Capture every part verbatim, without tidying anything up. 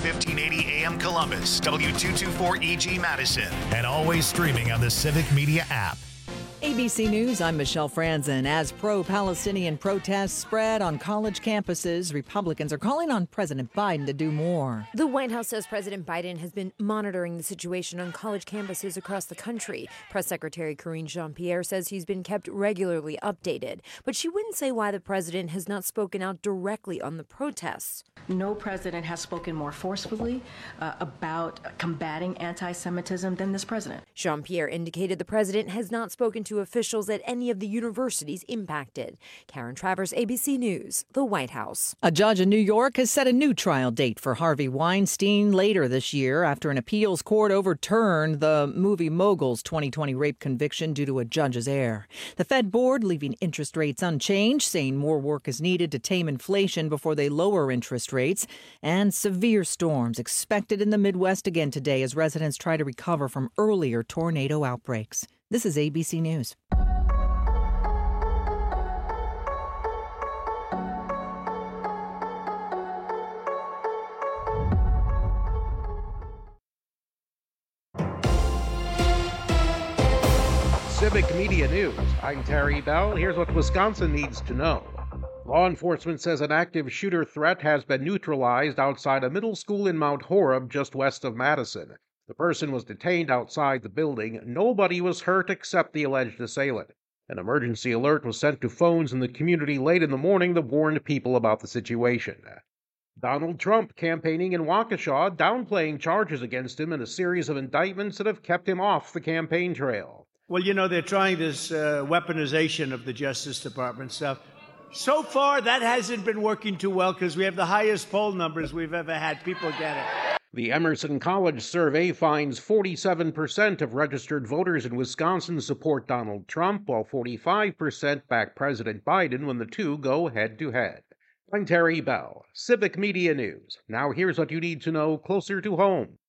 fifteen eighty A M Columbus, W two twenty-four E G Madison, and always streaming on the Civic Media app. A B C News, I'm Michelle Franzen. As pro-Palestinian protests spread on college campuses, Republicans are calling on President Biden to do more. The White House says President Biden has been monitoring the situation on college campuses across the country. Press Secretary Karine Jean-Pierre says he's been kept regularly updated, but she wouldn't say why the president has not spoken out directly on the protests. No president has spoken more forcefully uh, about combating anti-Semitism than this president. Jean-Pierre indicated the president has not spoken to officials at any of the universities impacted. Karen Travers, A B C News, the White House. A judge in New York has set a new trial date for Harvey Weinstein later this year after an appeals court overturned the movie mogul's twenty twenty rape conviction due to a judge's error. The Fed board leaving interest rates unchanged, saying more work is needed to tame inflation before they lower interest rates. And severe storms expected in the Midwest again today as residents try to recover from earlier tornado outbreaks. This is A B C News. Civic Media News. I'm Terry Bell. Here's what Wisconsin needs to know. Law enforcement says an active shooter threat has been neutralized outside a middle school in Mount Horeb, just west of Madison. The person was detained outside the building. Nobody was hurt except the alleged assailant. An emergency alert was sent to phones in the community late in the morning that warned people about the situation. Donald Trump campaigning in Waukesha, downplaying charges against him in a series of indictments that have kept him off the campaign trail. Well, you know, they're trying this uh, weaponization of the Justice Department stuff. So far, that hasn't been working too well because we have the highest poll numbers we've ever had. People get it. The Emerson College survey finds forty-seven percent of registered voters in Wisconsin support Donald Trump, while forty-five percent back President Biden when the two go head-to-head. I'm Terry Bell, Civic Media News. Now here's what you need to know closer to home.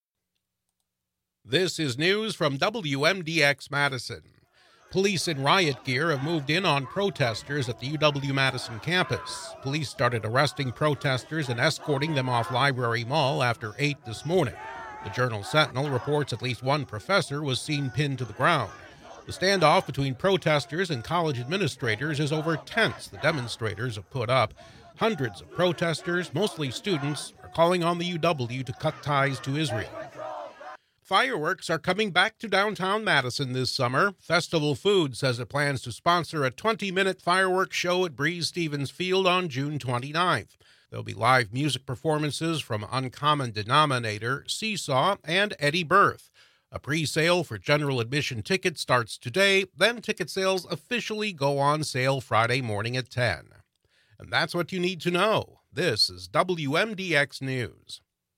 This is news from W M D X Madison. Police in riot gear have moved in on protesters at the U W-Madison campus. Police started arresting protesters and escorting them off Library Mall after eight this morning. The Journal-Sentinel reports at least one professor was seen pinned to the ground. The standoff between protesters and college administrators is over tense the demonstrators have put up. Hundreds of protesters, mostly students, are calling on the U W to cut ties to Israel. Fireworks are coming back to downtown Madison this summer. Festival Foods says it plans to sponsor a twenty-minute fireworks show at Breeze Stevens Field on June twenty-ninth. There'll be live music performances from Uncommon Denominator, Seesaw, and Eddie Berth. A pre-sale for general admission tickets starts today, then ticket sales officially go on sale Friday morning at ten. And that's what you need to know. This is W M D X News.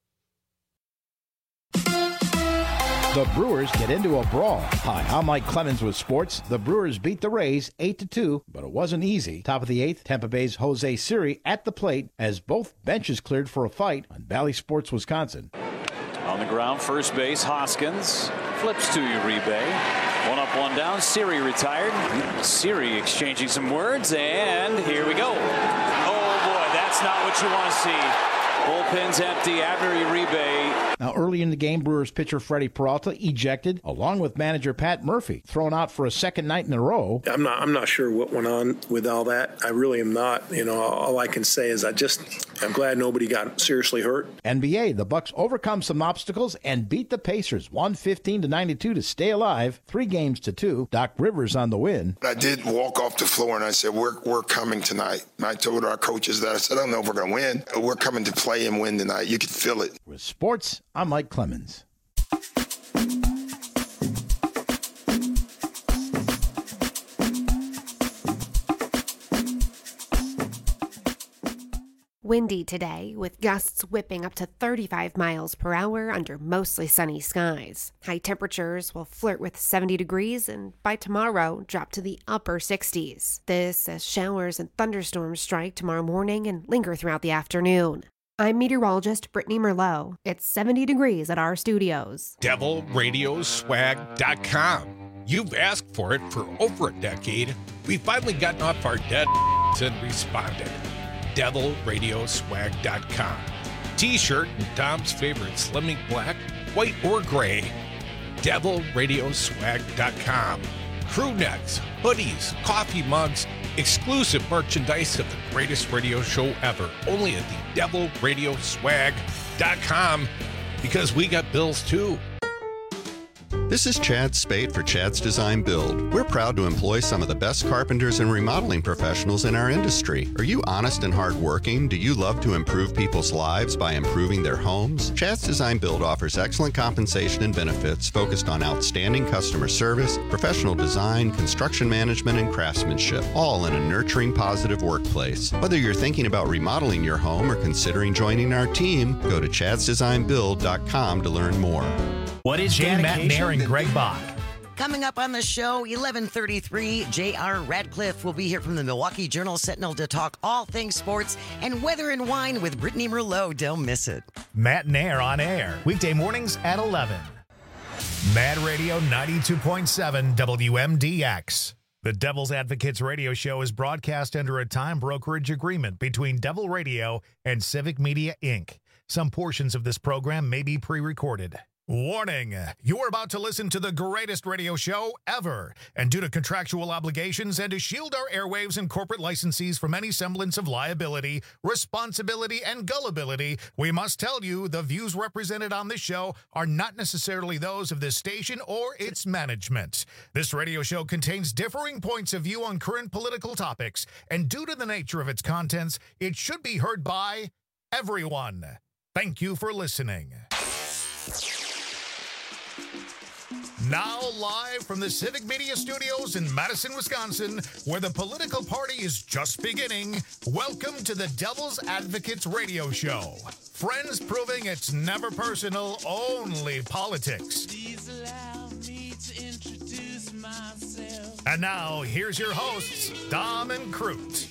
The Brewers get into a brawl. Hi, I'm Mike Clemens with sports. The Brewers beat the Rays eight to two, but it wasn't easy. Top of the eighth, Tampa Bay's Jose Siri at the plate as both benches cleared for a fight on Valley Sports, Wisconsin. On the ground, first base, Hoskins flips to Uribe. One up, one down. Siri retired. Siri exchanging some words, and here we go. Oh boy, that's not what you want to see. Bullpen's empty. Abner Uribe. Now, early in the game, Brewers pitcher Freddie Peralta ejected, along with manager Pat Murphy, thrown out for a second night in a row. I'm not. I'm not sure what went on with all that. I really am not. You know, all I can say is I just. I'm glad nobody got seriously hurt. N B A, the Bucks overcome some obstacles and beat the Pacers one fifteen to ninety-two to stay alive. Three games to two. Doc Rivers on the win. I did walk off the floor and I said, "We're we're coming tonight." And I told our coaches that. I said, "I don't know if we're going to win. We're coming to play and win tonight." You could feel it. With sports, I'm Mike Clemens. Windy today, with gusts whipping up to thirty-five miles per hour under mostly sunny skies. High temperatures will flirt with seventy degrees and by tomorrow drop to the upper sixties. This as showers and thunderstorms strike tomorrow morning and linger throughout the afternoon. I'm meteorologist Brittany Merlot. It's seventy degrees at our studios. devil radio swag dot com. You've asked for it for over a decade. We've finally gotten off our dead and responded. devil radio swag dot com. T-shirt in Dom's favorite Slimming Black, white or gray. devil radio swag dot com. Crew necks, hoodies, coffee mugs, exclusive merchandise of the greatest radio show ever. Only at the devil radio swag dot com, because we got bills too. This is Chad Spate for Chad's Design Build. We're proud to employ some of the best carpenters and remodeling professionals in our industry. Are you honest and hardworking? Do you love to improve people's lives by improving their homes? Chad's Design Build offers excellent compensation and benefits focused on outstanding customer service, professional design, construction management, and craftsmanship, all in a nurturing, positive workplace. Whether you're thinking about remodeling your home or considering joining our team, go to chads design build dot com to learn more. What is Jay Matt Nair and Greg Bach? Coming up on the show, eleven thirty-three, J R Radcliffe will be here from the Milwaukee Journal-Sentinel to talk all things sports and weather and wine with Brittany Merlot. Don't miss it. Matt Nair on air, weekday mornings at eleven. Mad Radio ninety-two point seven W M D X. The Devil's Advocates radio show is broadcast under a time brokerage agreement between Devil Radio and Civic Media, Incorporated. Some portions of this program may be pre-recorded. Warning, you are about to listen to the greatest radio show ever, and due to contractual obligations and to shield our airwaves and corporate licensees from any semblance of liability, responsibility, and gullibility, we must tell you the views represented on this show are not necessarily those of this station or its management. This radio show contains differing points of view on current political topics, and due to the nature of its contents, it should be heard by everyone. Thank you for listening. Now live from the Civic Media Studios in Madison, Wisconsin, where the political party is just beginning, welcome to the Devil's Advocates radio show. Friends proving it's never personal, only politics. Please allow me to introduce myself. And now, here's your hosts, Dom and Crute.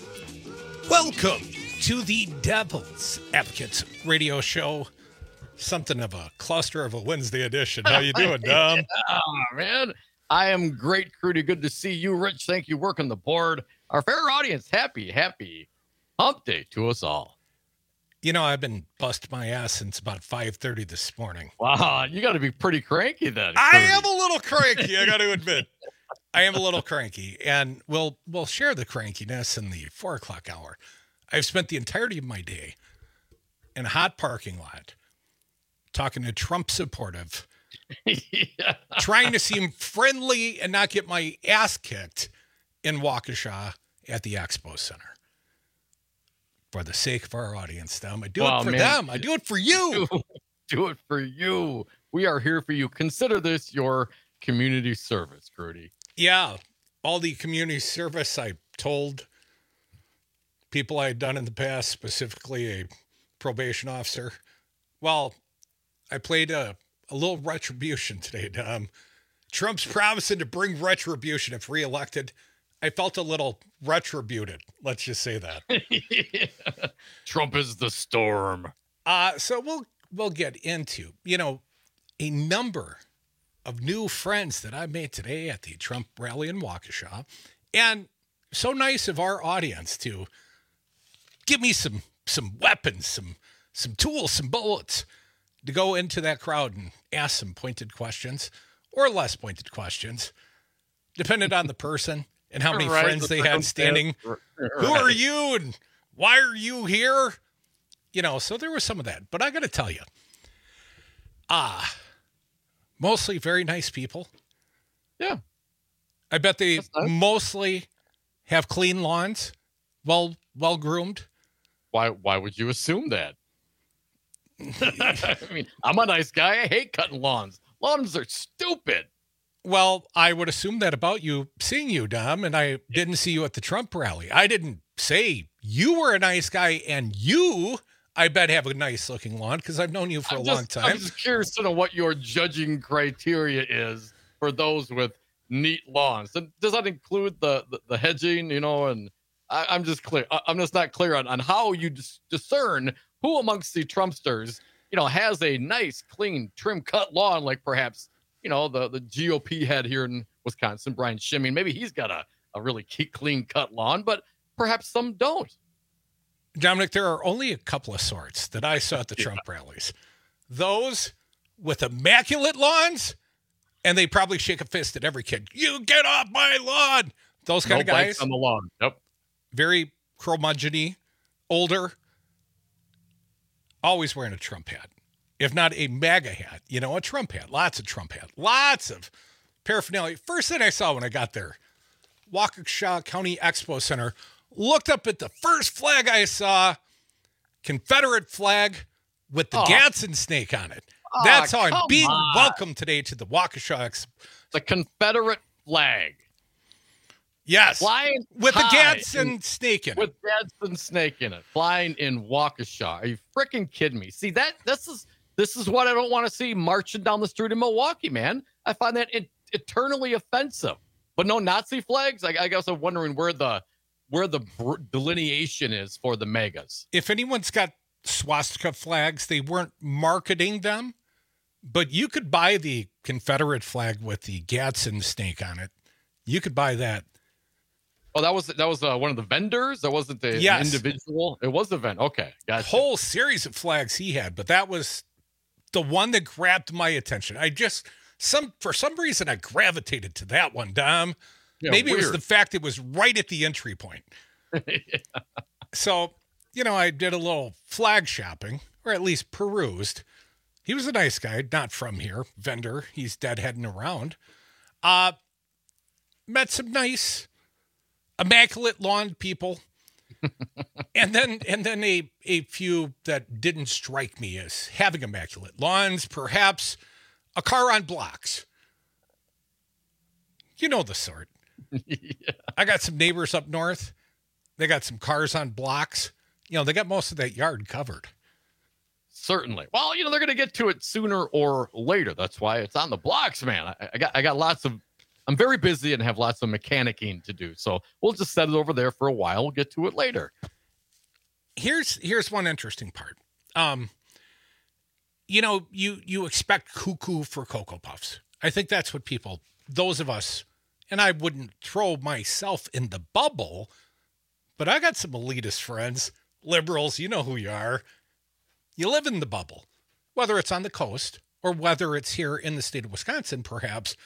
Welcome to the Devil's Advocates radio show. Something of a cluster of a Wednesday edition. How you doing, Dom? Oh, man. I am great, Crudy. Good to see you, Rich. Thank you. Working the board. Our fair audience, happy, happy hump day to us all. You know, I've been busting my ass since about five thirty this morning. Wow, you got to be pretty cranky then. I Crudy. am a little cranky, I got to admit. I am a little cranky, and we'll, we'll share the crankiness in the four o'clock hour. I've spent the entirety of my day in a hot parking lot talking to Trump supportive, yeah. trying to seem friendly and not get my ass kicked in Waukesha at the Expo Center. For the sake of our audience, Dom. I do well, it for man, them. I do it for you. Do, do it for you. We are here for you. Consider this your community service, Crudy. Yeah. All the community service I told people I had done in the past, specifically a probation officer. Well, I played a, a little retribution today, Dom. Trump's promising to bring retribution if reelected. I felt a little retributed. Let's just say that. yeah. Trump is the storm. Uh, so we'll we'll get into, you know, a number of new friends that I made today at the Trump rally in Waukesha. And so nice of our audience to give me some some weapons, some some tools, some bullets to go into that crowd and ask some pointed questions or less pointed questions, depending on the person and how many right, friends they had standing. Right. Who are you and why are you here? You know, so there was some of that. But I got to tell you, ah, mostly very nice people. Yeah. I bet they nice. mostly have clean lawns, well well groomed. Why why would you assume that? I mean, I'm a nice guy. I hate cutting lawns. Lawns are stupid. Well, I would assume that about you, seeing you, Dom, and I didn't see you at the Trump rally. I didn't say you were a nice guy, and you, I bet, have a nice-looking lawn, because I've known you for I'm a just, long time. I'm just curious to know what your judging criteria is for those with neat lawns. Does that include the, the, the hedging, you know, and I, I'm just clear. I, I'm just not clear on, on how you dis- discern who amongst the Trumpsters, you know, has a nice, clean, trim-cut lawn, like perhaps, you know, the, the G O P head here in Wisconsin, Brian Schimming. Maybe he's got a, a really clean-cut lawn, but perhaps some don't. Dominic, there are only a couple of sorts that I saw at the Trump rallies. Those with immaculate lawns, and they probably shake a fist at every kid. You get off my lawn! Those kind no of guys. bikes on the lawn. Yep. Very curmudgeon-y, older, always wearing a Trump hat. If not a MAGA hat, you know, a Trump hat. Lots of Trump hat. Lots of paraphernalia. First thing I saw when I got there, Waukesha County Expo Center, looked up at the first flag I saw, Confederate flag with the oh. Gadsden snake on it. Oh, That's how I'm being on. welcomed today to the Waukesha Expo. The Confederate flag. Yes. Flying with the Gadsden snake in it. With Gadsden snake in it. Flying in Waukesha. Are you freaking kidding me? See, that this is this is what I don't want to see marching down the street in Milwaukee, man. I find that it, eternally offensive. But no Nazi flags? I, I guess I'm wondering where the where the br- delineation is for the megas. If anyone's got swastika flags, they weren't marketing them, but you could buy the Confederate flag with the Gadsden snake on it. You could buy that. Oh, that was that was uh, one of the vendors? That wasn't the yes. individual? It was the vendor. Okay, gotcha. Whole series of flags he had, but that was the one that grabbed my attention. I just, some for some reason, I gravitated to that one, Dom. Yeah, Maybe weird. It was the fact it was right at the entry point. yeah. So, you know, I did a little flag shopping, or at least perused. He was a nice guy, not from here, vendor. He's deadheading around. Uh, met some nice... immaculate lawn people, and then and then a a few that didn't strike me as having immaculate lawns. Perhaps a car on blocks. You know the sort. yeah. I got some neighbors up north. They got some cars on blocks. You know, they got most of that yard covered. Certainly. Well, you know, they're going to get to it sooner or later. That's why it's on the blocks, man. I, I got I got lots of. I'm very busy and have lots of mechanicking to do. So we'll just set it over there for a while. We'll get to it later. Here's here's one interesting part. Um, you know, you you expect cuckoo for Cocoa Puffs. I think that's what people, those of us, and I wouldn't throw myself in the bubble, but I got some elitist friends, liberals, you know who you are. You live in the bubble, whether it's on the coast or whether it's here in the state of Wisconsin, perhaps.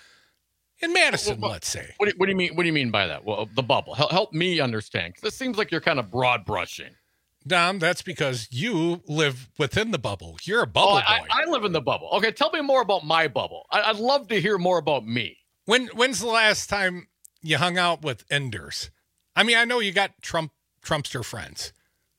In Madison, well, well, let's say. What do, what do you mean? What do you mean by that? Well, the bubble. Help, help me understand. Because it seems like you're kind of broad brushing. Dom, that's because you live within the bubble. You're a bubble oh, boy. I, I live in the bubble. Okay, tell me more about my bubble. I, I'd love to hear more about me. When When's the last time you hung out with Enders? I mean, I know you got Trump Trumpster friends,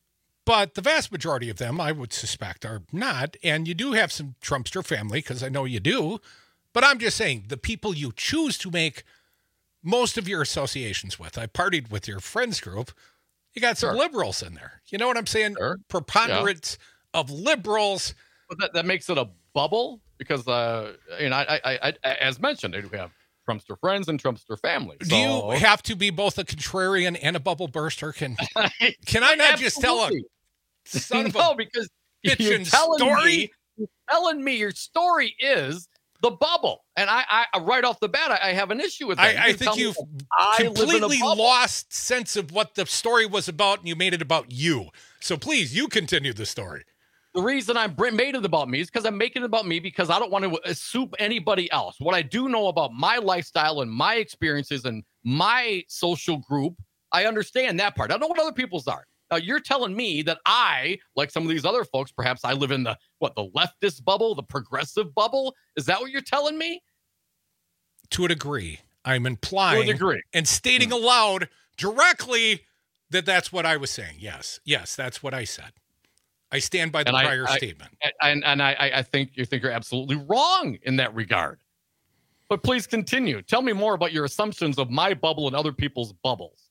but the vast majority of them, I would suspect, are not. And you do have some Trumpster family, because I know you do. But I'm just saying, the people you choose to make most of your associations with. I partied with your friends group. You got some sure. liberals in there. You know what I'm saying? Sure. Preponderance yeah. of liberals. But that, that makes it a bubble because, uh, you know, I, I, I, as mentioned, I do have Trumpster friends and Trumpster family. So. Do you have to be both a contrarian and a bubble burster? Can can I not just tell a son of no, a because bitchin' you're telling story? Me, you're telling me your story is the bubble, and I, I right off the bat, I, I have an issue with that. I, I think you've completely lost sense of what the story was about, and you made it about you. So please, you continue the story. The reason I made it about me is because I'm making it about me because I don't want to assume anybody else. What I do know about my lifestyle and my experiences and my social group, I understand that part. I don't know what other people's are. Now, you're telling me that I, like some of these other folks, perhaps I live in the, what, the leftist bubble, the progressive bubble? Is that what you're telling me? To a degree. I'm implying to a degree. and stating mm-hmm. aloud directly that that's what I was saying. Yes. Yes, that's what I said. I stand by the and prior I, I, statement. And, and I, I think you think you're absolutely wrong in that regard. But please continue. Tell me more about your assumptions of my bubble and other people's bubbles.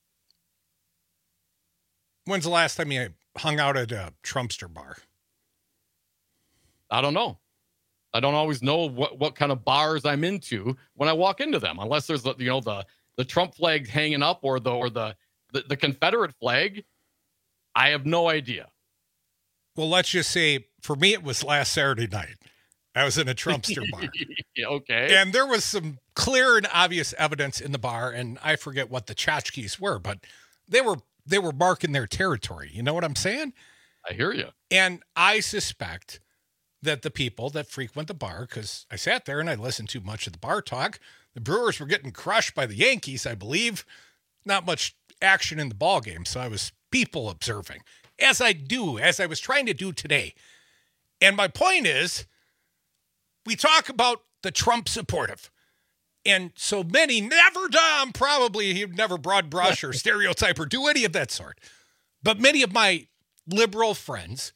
When's the last time you hung out at a Trumpster bar? I don't know. I don't always know what, what kind of bars I'm into when I walk into them, unless there's the, you know, the, the Trump flag hanging up or the, or the, the, the Confederate flag. I have no idea. Well, let's just say for me, it was last Saturday night. I was in a Trumpster bar. Okay. And there was some clear and obvious evidence in the bar, and I forget what the tchotchkes were, but they were they were marking their territory. You know what I'm saying? I hear you. And I suspect that the people that frequent the bar, because I sat there and I listened to much of the bar talk, the Brewers were getting crushed by the Yankees, I believe. Not much action in the ball game, so I was people observing, as I do, as I was trying to do today. And my point is, we talk about the Trump supportive. And so many never done, probably he'd never broad brush or stereotype or do any of that sort. But many of my liberal friends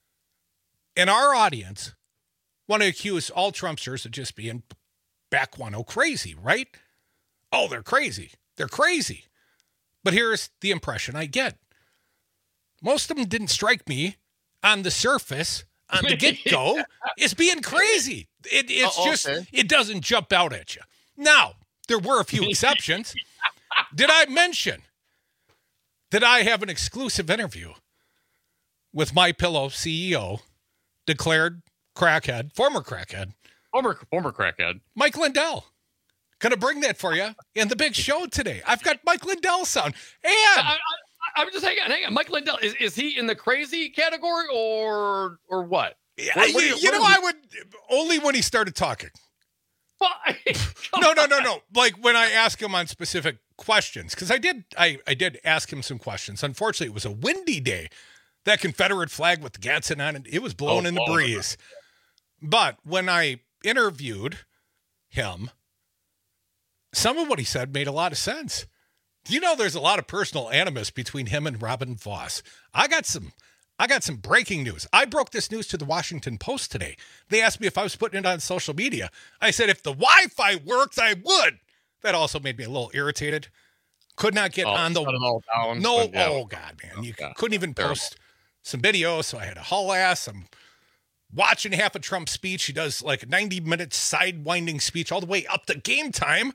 in our audience want to accuse all Trumpsters of just being back one oh crazy, right? Oh, they're crazy. They're crazy. But here's the impression I get. Most of them didn't strike me on the surface, on the get-go, as being crazy. It, it's Oh, just, okay. it doesn't jump out at you. Now, there were a few exceptions. Did I mention that I have an exclusive interview with MyPillow C E O, declared crackhead, former crackhead, Former former crackhead. Mike Lindell? Gonna bring that for you in the big show today. I've got Mike Lindell sound. And I, I, I'm just hanging on, hang on. Mike Lindell, is, is he in the crazy category or or what? Yeah, What- what you, do you what know, is I would only when he started talking. Why? No, no, no, no. Like when I ask him on specific questions, because I did, I, I did ask him some questions. Unfortunately, it was a windy day. That Confederate flag with the Gadsden on it, it was blowing Oh, in the oh, breeze. But when I interviewed him, some of what he said made a lot of sense. You know, there's a lot of personal animus between him and Robin Voss. I got some, I got some breaking news. I broke this news to the Washington Post today. They asked me if I was putting it on social media. I said, if the Wi-Fi worked, I would. That also made me a little irritated. Could not get Oh, on the, shut it all down. no, But, yeah. oh God, man. You Yeah. couldn't even Terrible. post some video, so I had to haul ass. I'm watching half of Trump's speech. He does like a ninety minute sidewinding speech all the way up to game time.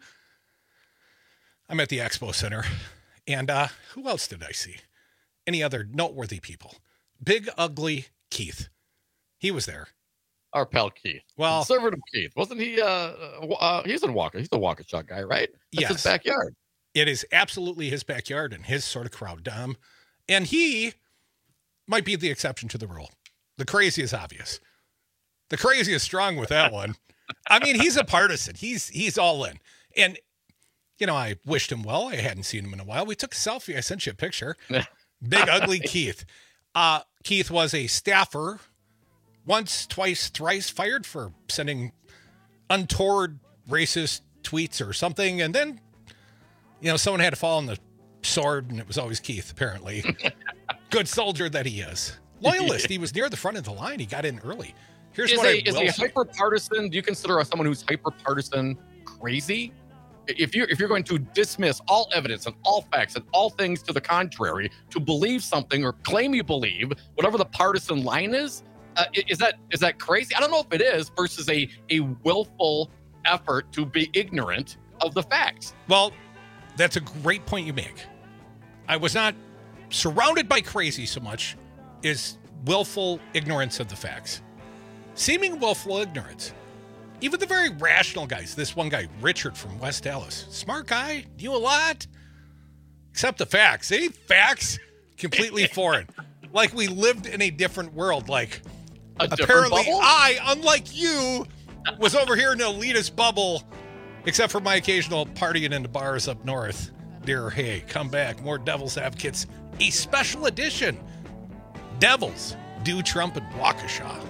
I'm at the Expo Center. And uh, who else did I see? Any other noteworthy people? Big, ugly Keith. He was there. Our pal Keith. Well, Conservative Keith. Wasn't he? Uh, uh, he's in Walker. He's the Waukesha guy, right? That's yes. his backyard. It is absolutely his backyard and his sort of crowd, Dom. And he might be the exception to the rule. The crazy is obvious. The crazy is strong with that one. I mean, he's a partisan. He's he's all in. And, you know, I wished him well. I hadn't seen him in a while. We took a selfie. I sent you a picture. Big, ugly Keith. Uh, Keith was a staffer, once, twice, thrice fired for sending untoward racist tweets or something. And then, you know, someone had to fall on the sword, and it was always Keith, apparently. Good soldier that he is. Loyalist. He was near the front of the line. He got in early. Here's is what a, I is will a say. hyper partisan? Do you consider someone who's hyper partisan crazy? If you're if you're going to dismiss all evidence and all facts and all things to the contrary to believe something or claim you believe, whatever the partisan line is, uh, i- is that is that crazy? I don't know if it is versus a a willful effort to be ignorant of the facts. Well, that's a great point you make. I was not surrounded by crazy so much as willful ignorance of the facts. Seeming willful ignorance. Even the very rational guys, this one guy, Richard from West Dallas, smart guy, knew a lot, except the facts. Eh? Facts, completely foreign. Like we lived in a different world. Like, A different apparently bubble? I, unlike you, was over here in an elitist bubble, except for my occasional partying in the bars up north. Dear, hey, come back. More Devil's Advocates, a special edition. Devils do Trump and Waukesha.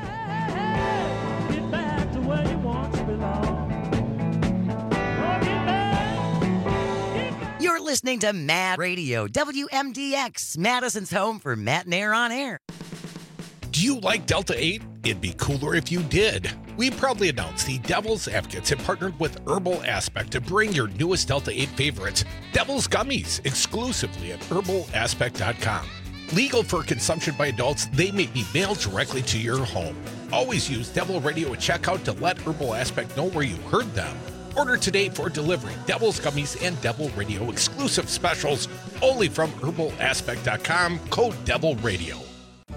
You're listening to Mad Radio, W M D X, Madison's home for Matt and Air on Air. Do you like Delta eight? It'd be cooler if you did. We proudly announce the Devil's Advocates have partnered with Herbal Aspect to bring your newest Delta eight favorites, Devil's Gummies, exclusively at herbal aspect dot com. Legal for consumption by adults, they may be mailed directly to your home. Always use Devil Radio at checkout to let Herbal Aspect know where you heard them. Order today for delivery. Devil's Gummies and Devil Radio exclusive specials only from herbal aspect dot com, code Devil Radio.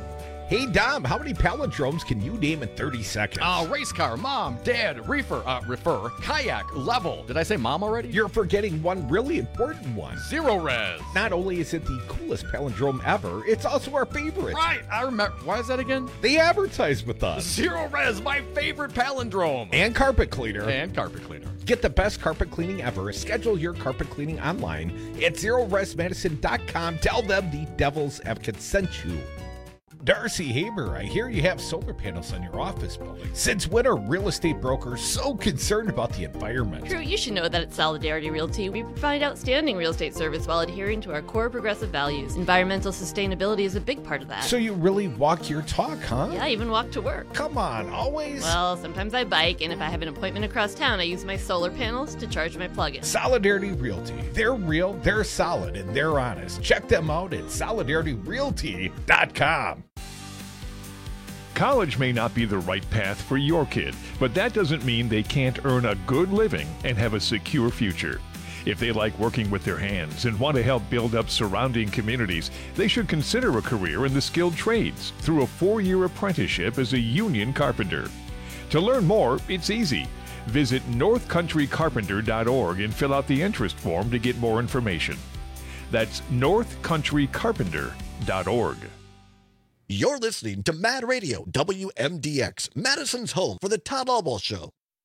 Hey, Dom, how many palindromes can you name in thirty seconds? Uh, race car, mom, dad, reefer, uh, refer, kayak, level. Did I say mom already? You're forgetting one really important one. Zero res. Not only is it the coolest palindrome ever, it's also our favorite. Right, I remember. Why is that again? They advertise with us. Zero res, my favorite palindrome. And carpet cleaner. And carpet cleaner. Get the best carpet cleaning ever. Schedule your carpet cleaning online at zero res medicine dot com. Tell them the Devil's Advocate sent you. Darcy Haber, I hear you have solar panels on your office building. Since when are real estate brokers so concerned about the environment? Drew, you should know that at Solidarity Realty, we provide outstanding real estate service while adhering to our core progressive values. Environmental sustainability is a big part of that. So you really walk your talk, huh? Yeah, I even walk to work. Come on, always? Well, sometimes I bike, and if I have an appointment across town, I use my solar panels to charge my plug-in. Solidarity Realty. They're real, they're solid, and they're honest. Check them out at solidarity realty dot com. College may not be the right path for your kid, but that doesn't mean they can't earn a good living and have a secure future. If they like working with their hands and want to help build up surrounding communities, they should consider a career in the skilled trades through a four-year apprenticeship as a union carpenter. To learn more, it's easy. Visit north country carpenter dot org and fill out the interest form to get more information. That's north country carpenter dot org. You're listening to Mad Radio, W M D X, Madison's home for the Todd Albaugh Show.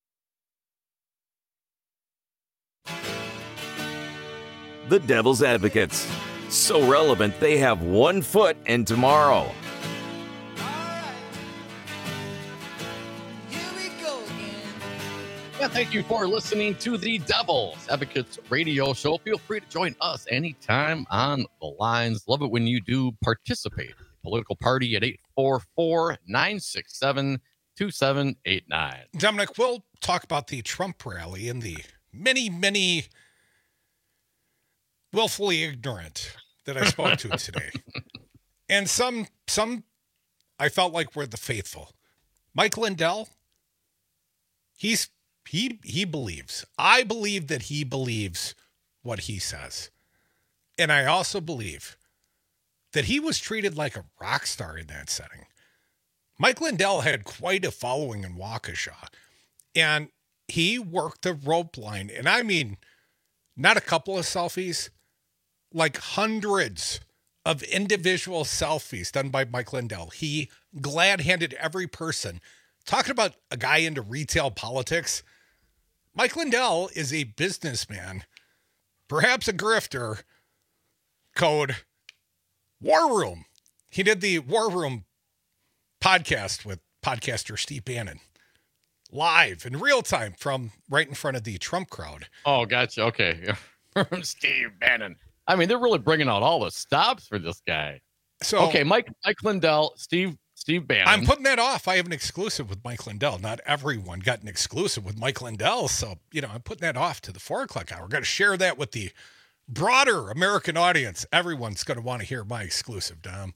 The Devil's Advocates. So relevant, they have one foot in tomorrow. Yeah, thank you for listening to the Devil's Advocates radio show. Feel free to join us anytime on the lines. Love it when you do participate. Political party at eight four four, nine six seven, two seven eight nine. Dominic, we'll talk about the Trump rally and the many, many willfully ignorant that I spoke to today. And some, some I felt like were the faithful. Mike Lindell, he's, he, he believes. I believe that he believes what he says. And I also believe that he was treated like a rock star in that setting. Mike Lindell had quite a following in Waukesha, and he worked the rope line. And I mean, not a couple of selfies, like hundreds of individual selfies done by Mike Lindell. He glad-handed every person. Talking about a guy into retail politics, Mike Lindell is a businessman, perhaps a grifter, code War Room. He did the War Room podcast with podcaster Steve Bannon live in real time from right in front of the Trump crowd. Oh, gotcha. Okay. Steve Bannon. I mean, they're really bringing out all the stops for this guy. So, okay, Mike Mike Lindell, Steve Steve Bannon. I'm putting that off. I have an exclusive with Mike Lindell. Not everyone got an exclusive with Mike Lindell. So, you know, I'm putting that off to the four o'clock hour. We're going to share that with the broader American audience. Everyone's going to want to hear my exclusive, Dom.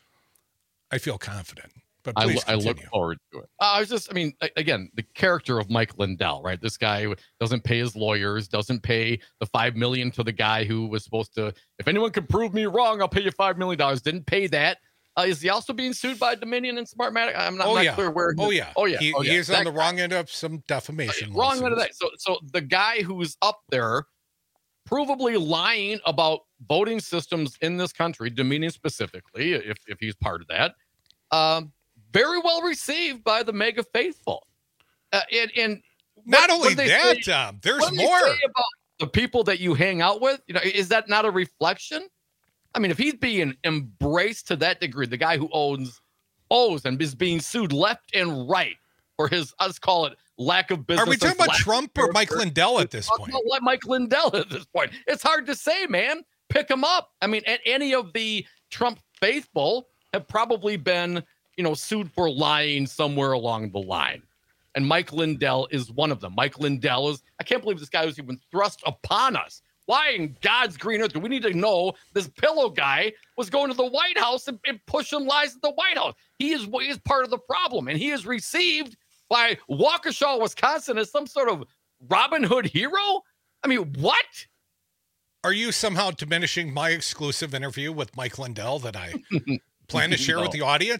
I feel confident, but please I, I look forward to it. Uh, I was just, I mean, again, the character of Mike Lindell, right? This guy doesn't pay his lawyers, doesn't pay the five million dollars to the guy who was supposed to, if anyone could prove me wrong, I'll pay you five million dollars. Didn't pay that. Uh, is he also being sued by Dominion and Smartmatic? I'm not, oh, not yeah. clear where. Oh, yeah. Oh, yeah. He, oh, yeah. he is that on the guy. wrong end of some defamation. Wrong lawsuits. end of that. So, so the guy who's up there provably lying about voting systems in this country, Dominion specifically, if, if he's part of that, um, very well received by the mega faithful. Uh, and, and not what, only what that, say, Tom, there's what more they say about the people that you hang out with. You know, is that not a reflection? I mean, if he's being embraced to that degree, the guy who owns owes and is being sued left and right for his, let's call it, lack of business. Are we talking about Trump or Mike Lindell at this point? About Mike Lindell at this point. It's hard to say, man. Pick him up. I mean, any of the Trump faithful have probably been, you know, sued for lying somewhere along the line. And Mike Lindell is one of them. Mike Lindell is, I can't believe this guy was even thrust upon us. Why in God's green earth do we need to know this pillow guy was going to the White House and, and pushing lies at the White House? He is, he is part of the problem, and he is received by Waukesha, Wisconsin as some sort of Robin Hood hero? I mean, what? Are you somehow diminishing my exclusive interview with Mike Lindell that I plan to share No. with the audience?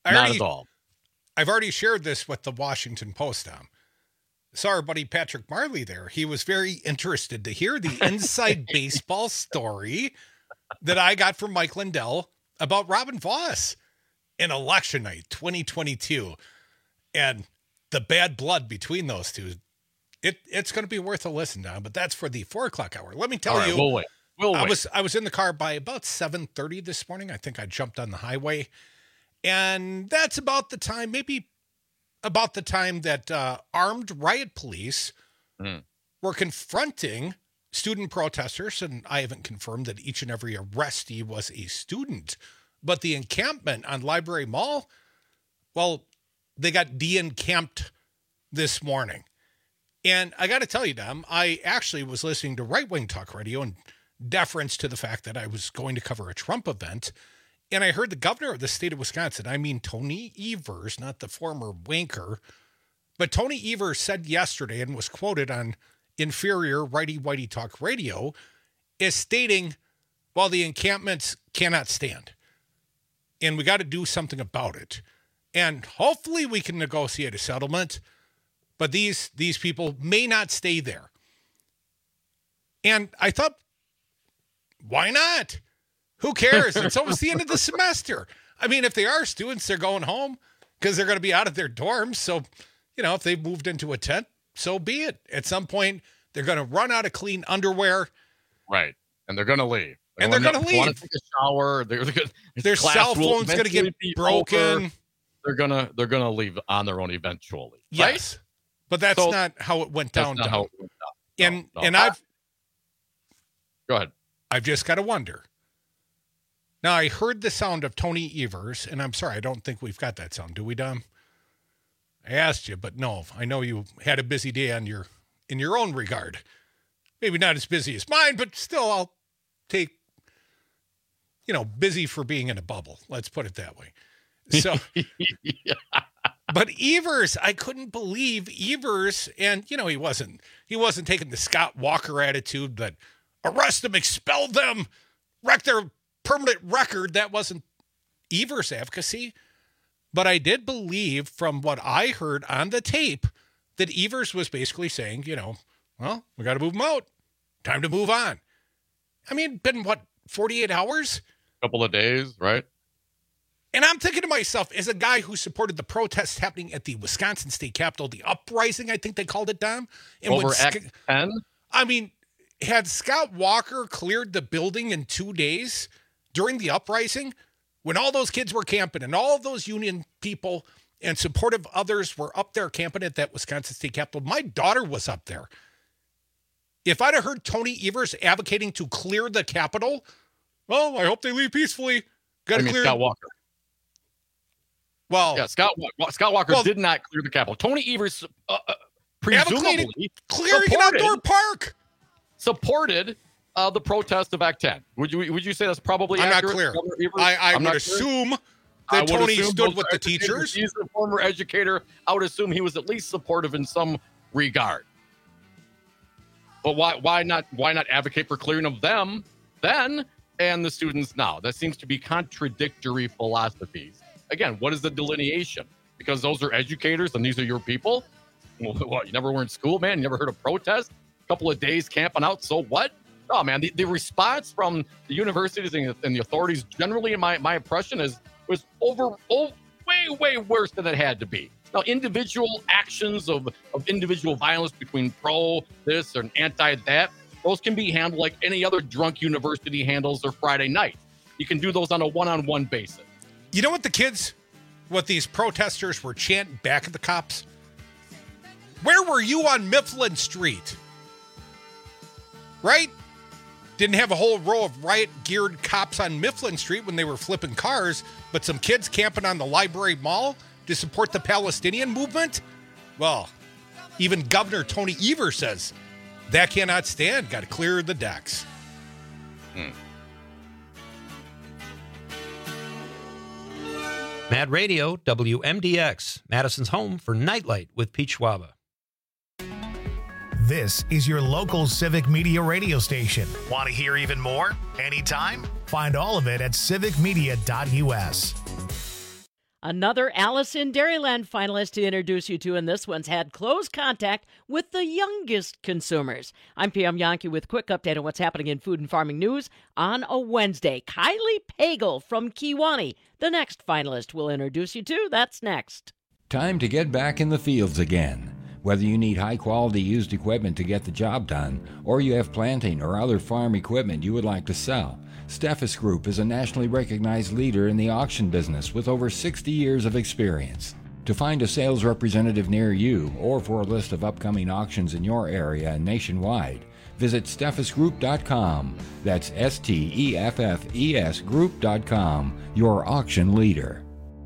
I Not already, at all. I've already shared this with the Washington Post, Tom. Saw our buddy Patrick Marley there. He was very interested to hear the inside baseball story that I got from Mike Lindell about Robin Voss in election night twenty twenty-two and the bad blood between those two. It it's going to be worth a listen now, but that's for the four o'clock hour. Let me tell All right, you, we'll wait. We'll I wait. was I was in the car by about seven thirty this morning. I think I jumped on the highway, and that's about the time, maybe about the time that uh, armed riot police Mm. were confronting student protesters, and I haven't confirmed that each and every arrestee was a student, but the encampment on Library Mall, well, they got de-encamped this morning. And I got to tell you, Dom, I actually was listening to right-wing talk radio in deference to the fact that I was going to cover a Trump event, and I heard the governor of the state of Wisconsin, I mean Tony Evers, not the former wanker, but Tony Evers said yesterday and was quoted on inferior righty-whitey talk radio as stating, well, the encampments cannot stand, and we got to do something about it. And hopefully we can negotiate a settlement, but these these people may not stay there. And I thought, why not? Who cares? It's almost the end of the semester. I mean, if they are students, they're going home because they're going to be out of their dorms. So, you know, if they've moved into a tent, so be it. At some point, they're going to run out of clean underwear. Right. And they're going to leave. And they're going to leave. Want to take a shower. They're, they're gonna, Their cell phone's going to get broken. Over. They're going to they're gonna leave on their own eventually. Right? Yes. But that's so, not how it went down. That's not down. how it went down. And, no, no. and I've... Go ahead. I've just got to wonder. Now, I heard the sound of Tony Evers, and I'm sorry, I don't think we've got that sound. Do we, Dom? I asked you, but no. I know you had a busy day on your in your own regard. Maybe not as busy as mine, but still, I'll take, you know, busy for being in a bubble. Let's put it that way. So, yeah. But Evers, I couldn't believe Evers, and, you know, he wasn't, he wasn't taking the Scott Walker attitude that arrest them, expel them, wreck their permanent record. That wasn't Evers' advocacy. But I did believe from what I heard on the tape that Evers was basically saying, you know, well, we got to move them out. Time to move on. I mean, been what, forty-eight hours? Couple of days, right? And I'm thinking to myself, as a guy who supported the protests happening at the Wisconsin State Capitol, the uprising, I think they called it, Dom. And Over Sc- Act ten? I mean, had Scott Walker cleared the building in two days during the uprising, when all those kids were camping and all those union people and supportive others were up there camping at that Wisconsin State Capitol, my daughter was up there. If I'd have heard Tony Evers advocating to clear the Capitol, well, I hope they leave peacefully. Got to clear Scott Walker. Well, yeah, Scott Scott Walker well, did not clear the Capitol. Tony Evers, uh, uh, presumably clearing an outdoor park, supported uh, the protest of Act ten. Would you would you say that's probably I'm accurate? not clear. I, I would assume clear? that Tony assume stood with the teachers. He's a former educator. I would assume he was at least supportive in some regard. But why why not why not advocate for clearing of them then and the students now? That seems to be contradictory philosophies. Again, what is the delineation? Because those are educators and these are your people? What, you never were in school, man? You never heard of protest? A couple of days camping out, so what? Oh, man, the, the response from the universities and, and the authorities generally, in my, my impression, is was over, over way, way worse than it had to be. Now, individual actions of, of individual violence between pro this and anti that, those can be handled like any other drunk university handles their Friday night. You can do those on a one-on-one basis. You know what the kids, what these protesters were chanting back at the cops? Where were you on Mifflin Street? Right? Didn't have a whole row of riot-geared cops on Mifflin Street when they were flipping cars, but some kids camping on the Library Mall to support the Palestinian movement? Well, even Governor Tony Evers says that cannot stand. Got to clear the decks. Hmm. Mad Radio, W M D X, Madison's home for Nightlight with Pete Schwaba. This is your local Civic Media radio station. Want to hear even more? Anytime? Find all of it at civic media dot U S. Another Alice in Dairyland finalist to introduce you to, and this one's had close contact with the youngest consumers. I'm Pam Yankee with a quick update on what's happening in food and farming news on a Wednesday. Kylie Pagel from Kewanee, the next finalist we'll introduce you to. That's next. Time to get back in the fields again. Whether you need high-quality used equipment to get the job done, or you have planting or other farm equipment you would like to sell, Steffes Group is a nationally recognized leader in the auction business with over sixty years of experience. To find a sales representative near you or for a list of upcoming auctions in your area and nationwide, visit steffes group dot com. That's S T E F F E S group dot com, your auction leader.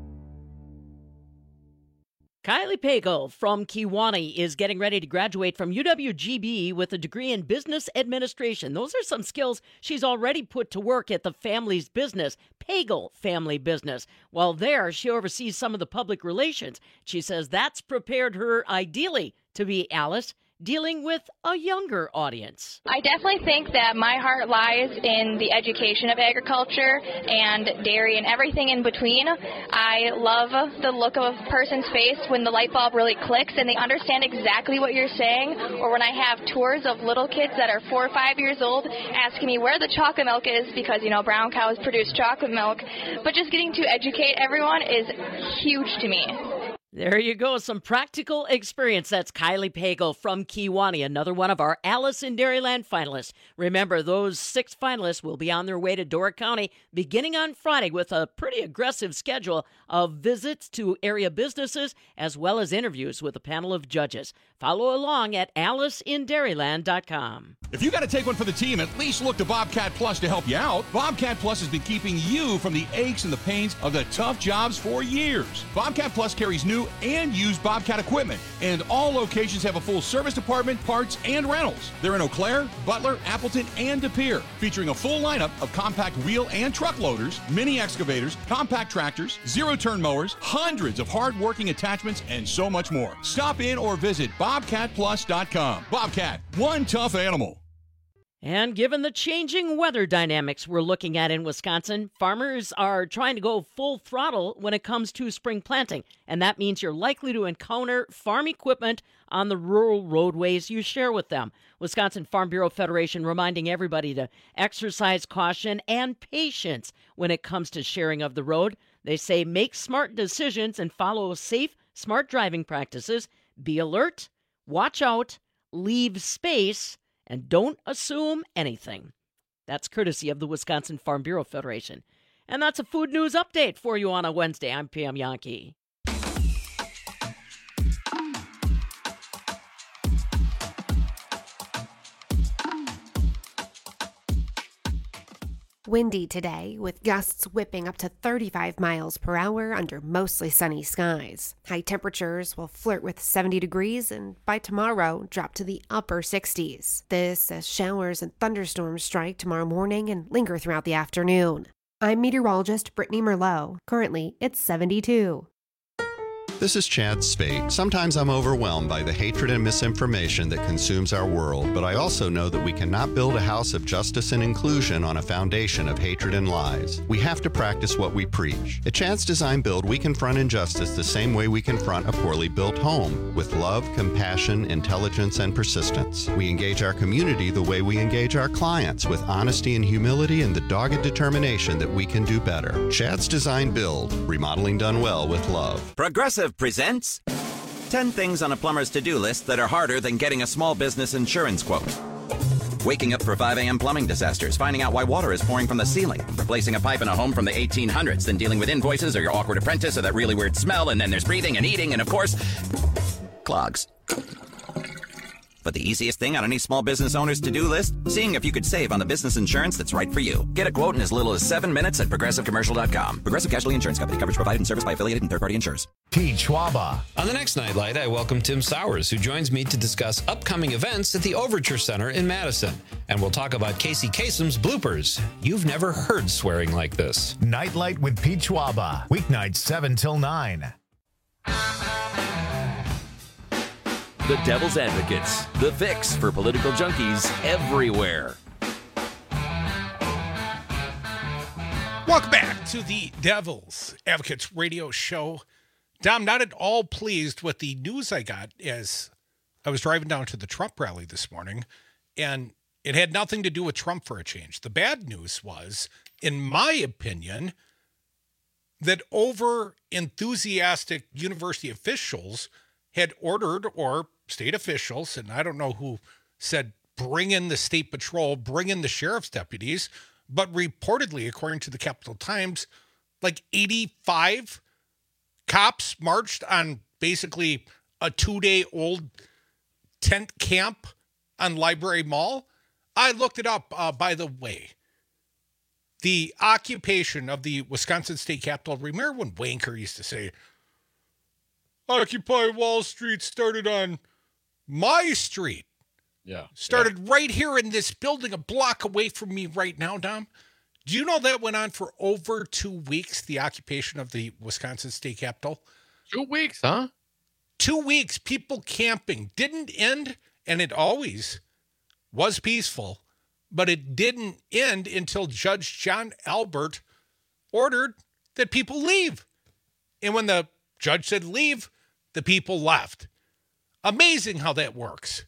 Kylie Pagel from Kewanee is getting ready to graduate from U W G B with a degree in business administration. Those are some skills she's already put to work at the family's business, Pagel Family Business. While there, she oversees some of the public relations. She says that's prepared her ideally to be Alice, dealing with a younger audience. I definitely think that my heart lies in the education of agriculture and dairy and everything in between. I love the look of a person's face when the light bulb really clicks and they understand exactly what you're saying, or when I have tours of little kids that are four or five years old asking me where the chocolate milk is because, you know, brown cows produce chocolate milk. But just getting to educate everyone is huge to me. There you go, some practical experience. That's Kylie Pagel from Kewanee, another one of our Alice in Dairyland finalists. Remember, those six finalists will be on their way to Door County beginning on Friday with a pretty aggressive schedule of visits to area businesses as well as interviews with a panel of judges. Follow along at alice in dairyland dot com. If you got to take one for the team, at least look to Bobcat Plus to help you out. Bobcat Plus has been keeping you from the aches and the pains of the tough jobs for years. Bobcat Plus carries new and used Bobcat equipment, and all locations have a full service department, parts, and rentals. They're in Eau Claire, Butler, Appleton, and De Pere, featuring a full lineup of compact wheel and truck loaders, mini excavators, compact tractors, zero-turn mowers, hundreds of hard-working attachments, and so much more. Stop in or visit bobcat plus dot com. Bobcat, one tough animal. And given the changing weather dynamics we're looking at in Wisconsin, farmers are trying to go full throttle when it comes to spring planting. And that means you're likely to encounter farm equipment on the rural roadways you share with them. Wisconsin Farm Bureau Federation reminding everybody to exercise caution and patience when it comes to sharing of the road. They say make smart decisions and follow safe, smart driving practices. Be alert, watch out, leave space, and don't assume anything. That's courtesy of the Wisconsin Farm Bureau Federation. And that's a food news update for you on a Wednesday. I'm Pam Yankee. Windy today, with gusts whipping up to thirty-five miles per hour under mostly sunny skies. High temperatures will flirt with seventy degrees and by tomorrow drop to the upper sixties. This as showers and thunderstorms strike tomorrow morning and linger throughout the afternoon. I'm meteorologist Brittany Merlot. Currently, it's seventy-two. This is Chad Spate. Sometimes I'm overwhelmed by the hatred and misinformation that consumes our world, but I also know that we cannot build a house of justice and inclusion on a foundation of hatred and lies. We have to practice what we preach. At Chad's Design Build, we confront injustice the same way we confront a poorly built home, with love, compassion, intelligence, and persistence. We engage our community the way we engage our clients, with honesty and humility and the dogged determination that we can do better. Chad's Design Build, remodeling done well with love. Progressive presents ten things on a plumber's to-do list that are harder than getting a small business insurance quote. Waking up for five a.m. plumbing disasters, finding out why water is pouring from the ceiling, replacing a pipe in a home from the eighteen hundreds, then dealing with invoices or your awkward apprentice or that really weird smell, and then there's breathing and eating and, of course, clogs. But the easiest thing on any small business owner's to-do list? Seeing if you could save on the business insurance that's right for you. Get a quote in as little as seven minutes at progressive commercial dot com. Progressive Casualty Insurance Company. Coverage provided and serviced by affiliated and third-party insurers. Peachwaba. On the next Nightlight, I welcome Tim Sowers, who joins me to discuss upcoming events at the Overture Center in Madison. And we'll talk about Casey Kasem's bloopers. You've never heard swearing like this. Nightlight with Peachwaba. Weeknights seven till nine. The Devil's Advocates, the fix for political junkies everywhere. Welcome back to the Devil's Advocates radio show. Dom, not at all pleased with the news I got as I was driving down to the Trump rally this morning, and it had nothing to do with Trump for a change. The bad news was, in my opinion, that over-enthusiastic university officials had ordered, or state officials, and I don't know who said, bring in the state patrol, bring in the sheriff's deputies, but reportedly, according to the Capital Times, like eighty-five cops marched on basically a two-day-old tent camp on Library Mall. I looked it up, uh, by the way. The occupation of the Wisconsin State Capitol, remember when Wanker used to say, Occupy Wall Street started on my street? Yeah. Started yeah. right here in this building a block away from me right now, Dom. Do you know that went on for over two weeks, the occupation of the Wisconsin State Capitol? Two weeks, huh? Two weeks, people camping. Didn't end, and it always was peaceful, but it didn't end until Judge John Albert ordered that people leave. And when the judge said leave, the people left. Amazing how that works.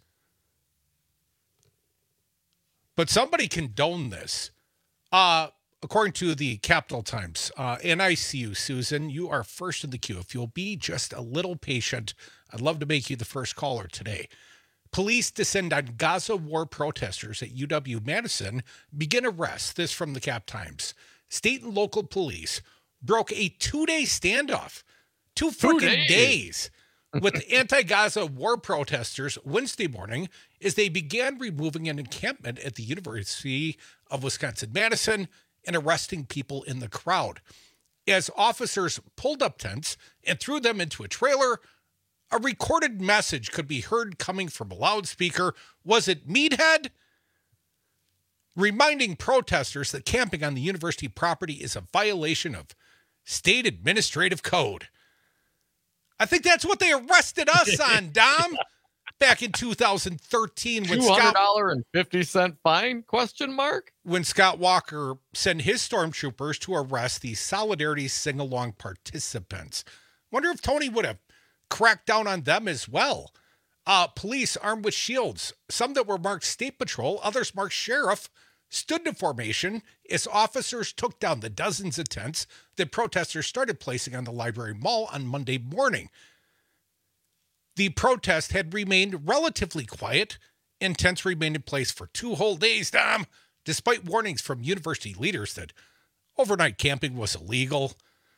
But somebody condoned this. Uh, according to the Capital Times, uh, and I see you, Susan, you are first in the queue. If you'll be just a little patient, I'd love to make you the first caller today. Police descend on Gaza war protesters at U W-Madison, begin arrests. This from the Cap Times. State and local police broke a two-day standoff, two freaking days. days, with anti-Gaza war protesters Wednesday morning as they began removing an encampment at the University of Wisconsin-Madison and arresting people in the crowd. As officers pulled up tents and threw them into a trailer, a recorded message could be heard coming from a loudspeaker. Was it Meathead? Reminding protesters that camping on the university property is a violation of state administrative code. I think that's what they arrested us on, Dom, back in two thousand thirteen. When two hundred dollars and fifty cents fine, question mark? When Scott Walker sent his stormtroopers to arrest the Solidarity Sing-Along participants. Wonder if Tony would have cracked down on them as well. Uh, police armed with shields, some that were marked State Patrol, others marked Sheriff, stood in formation as officers took down the dozens of tents that protesters started placing on the Library Mall on Monday morning. The protest had remained relatively quiet, and tents remained in place for two whole days, Dom, despite warnings from university leaders that overnight camping was illegal.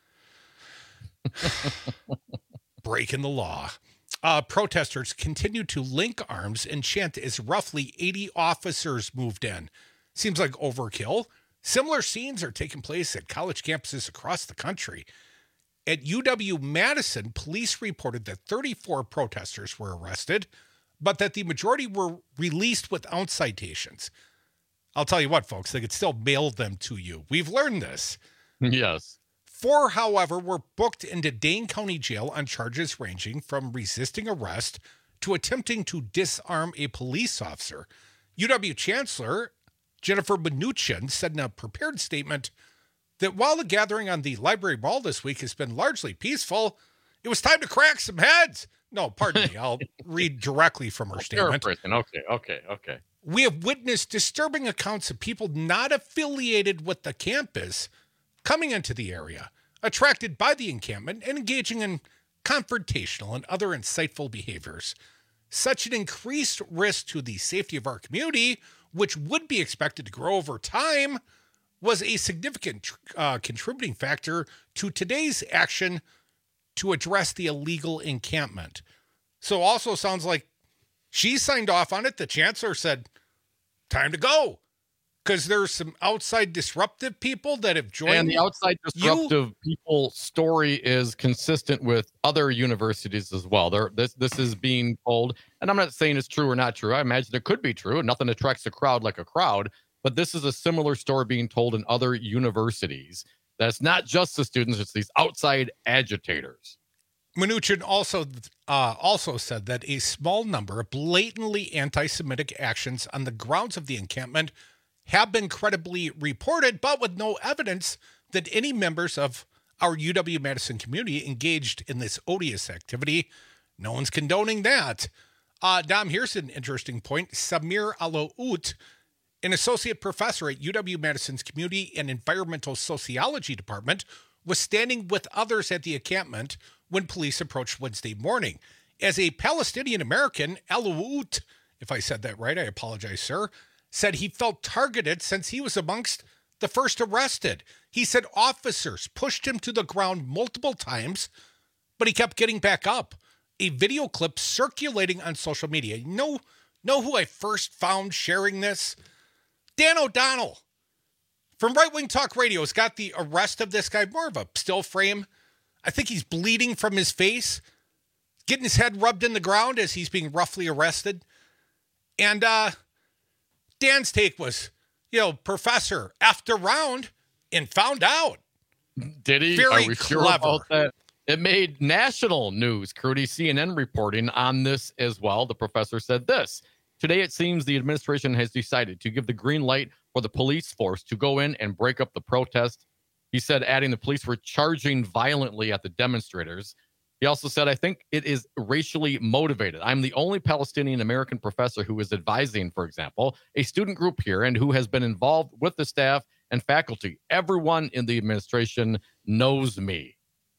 Breaking the law. Uh, protesters continued to link arms and chant as roughly eighty officers moved in. Seems like overkill. Similar scenes are taking place at college campuses across the country. At U W-Madison, police reported that thirty-four protesters were arrested, but that the majority were released without citations. I'll tell you what, folks, they could still mail them to you. We've learned this. Yes. Four, however, were booked into Dane County Jail on charges ranging from resisting arrest to attempting to disarm a police officer. U W Chancellor Jennifer Mnuchin said in a prepared statement that while the gathering on the Library Mall this week has been largely peaceful, it was time to crack some heads. No, pardon me. I'll read directly from her statement. Okay, okay, okay. We have witnessed disturbing accounts of people not affiliated with the campus coming into the area, attracted by the encampment, and engaging in confrontational and other insightful behaviors. Such an increased risk to the safety of our community, which would be expected to grow over time, was a significant uh, contributing factor to today's action to address the illegal encampment. So also sounds like she signed off on it. The chancellor said, time to go. Because there's some outside disruptive people that have joined. And the outside disruptive you? people story is consistent with other universities as well. There, this this is being told, and I'm not saying it's true or not true. I imagine it could be true. Nothing attracts a crowd like a crowd. But this is a similar story being told in other universities. That's not just the students; it's these outside agitators. Mnuchin also uh, also said that a small number of blatantly anti-Semitic actions on the grounds of the encampment have been credibly reported, but with no evidence that any members of our U W-Madison community engaged in this odious activity. No one's condoning that. Uh, Dom, here's an interesting point. Samir Alaout, an associate professor at U W-Madison's Community and Environmental Sociology Department, was standing with others at the encampment when police approached Wednesday morning. As a Palestinian-American, Alaout, if I said that right, I apologize, sir, said he felt targeted since he was amongst the first arrested. He said officers pushed him to the ground multiple times, but he kept getting back up. A video clip circulating on social media. You know, know who I first found sharing this? Dan O'Donnell from Right Wing Talk Radio has got the arrest of this guy, more of a still frame. I think he's bleeding from his face, getting his head rubbed in the ground as he's being roughly arrested. And uh, Dan's take was, you know, Professor effed around and found out. Did he? Very Are we clever. sure about that? It made national news. Crudy, C N N reporting on this as well. The professor said this. Today, it seems the administration has decided to give the green light for the police force to go in and break up the protest. He said, adding the police were charging violently at the demonstrators. He also said, I think it is racially motivated. I'm the only Palestinian American professor who is advising, for example, a student group here and who has been involved with the staff and faculty. Everyone in the administration knows me.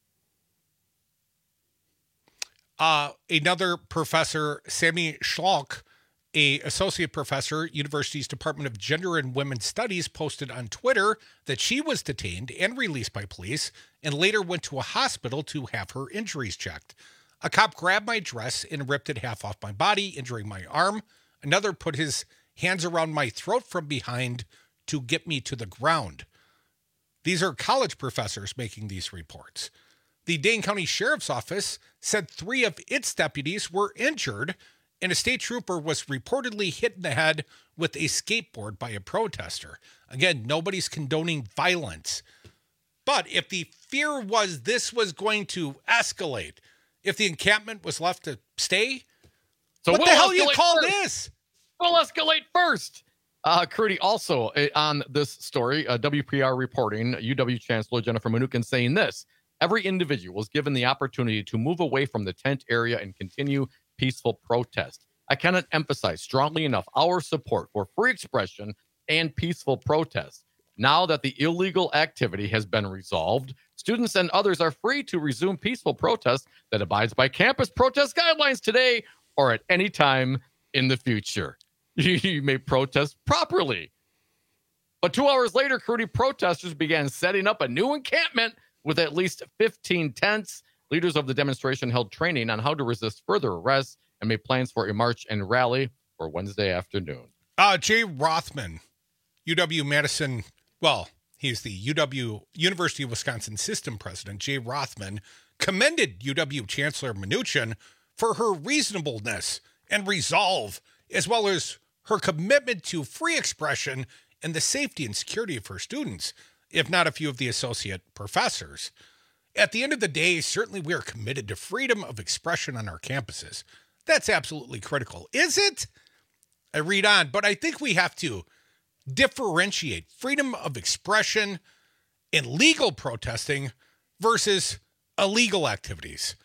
Uh, another professor, Sammy Schalk, a associate professor, University's Department of Gender and Women's Studies, posted on Twitter that she was detained and released by police and later went to a hospital to have her injuries checked. A cop grabbed my dress and ripped it half off my body, injuring my arm. Another put his hands around my throat from behind to get me to the ground. These are college professors making these reports. The Dane County Sheriff's Office said three of its deputies were injured, and a state trooper was reportedly hit in the head with a skateboard by a protester. Again, nobody's condoning violence. But if the fear was this was going to escalate, if the encampment was left to stay, so what we'll the hell do you escalate call first. this? We'll escalate first. Uh, Crudy, also uh, on this story, uh, W P R reporting, U W Chancellor Jennifer Mnuchin saying this. Every individual was given the opportunity to move away from the tent area and continue peaceful protest. I cannot emphasize strongly enough our support for free expression and peaceful protest. Now that the illegal activity has been resolved, students and others are free to resume peaceful protest that abides by campus protest guidelines today or at any time in the future. You may protest properly. But two hours later, Crudy, protesters began setting up a new encampment with at least fifteen tents. Leaders of the demonstration held training on how to resist further arrests and made plans for a march and rally for Wednesday afternoon. Uh, Jay Rothman, U W-Madison, well, he's the U W University of Wisconsin system president. Jay Rothman commended U W Chancellor Mnuchin for her reasonableness and resolve, as well as her commitment to free expression and the safety and security of her students, if not a few of the associate professors. At the end of the day, certainly we are committed to freedom of expression on our campuses. That's absolutely critical. Is it? I read on, but I think we have to differentiate freedom of expression and legal protesting versus illegal activities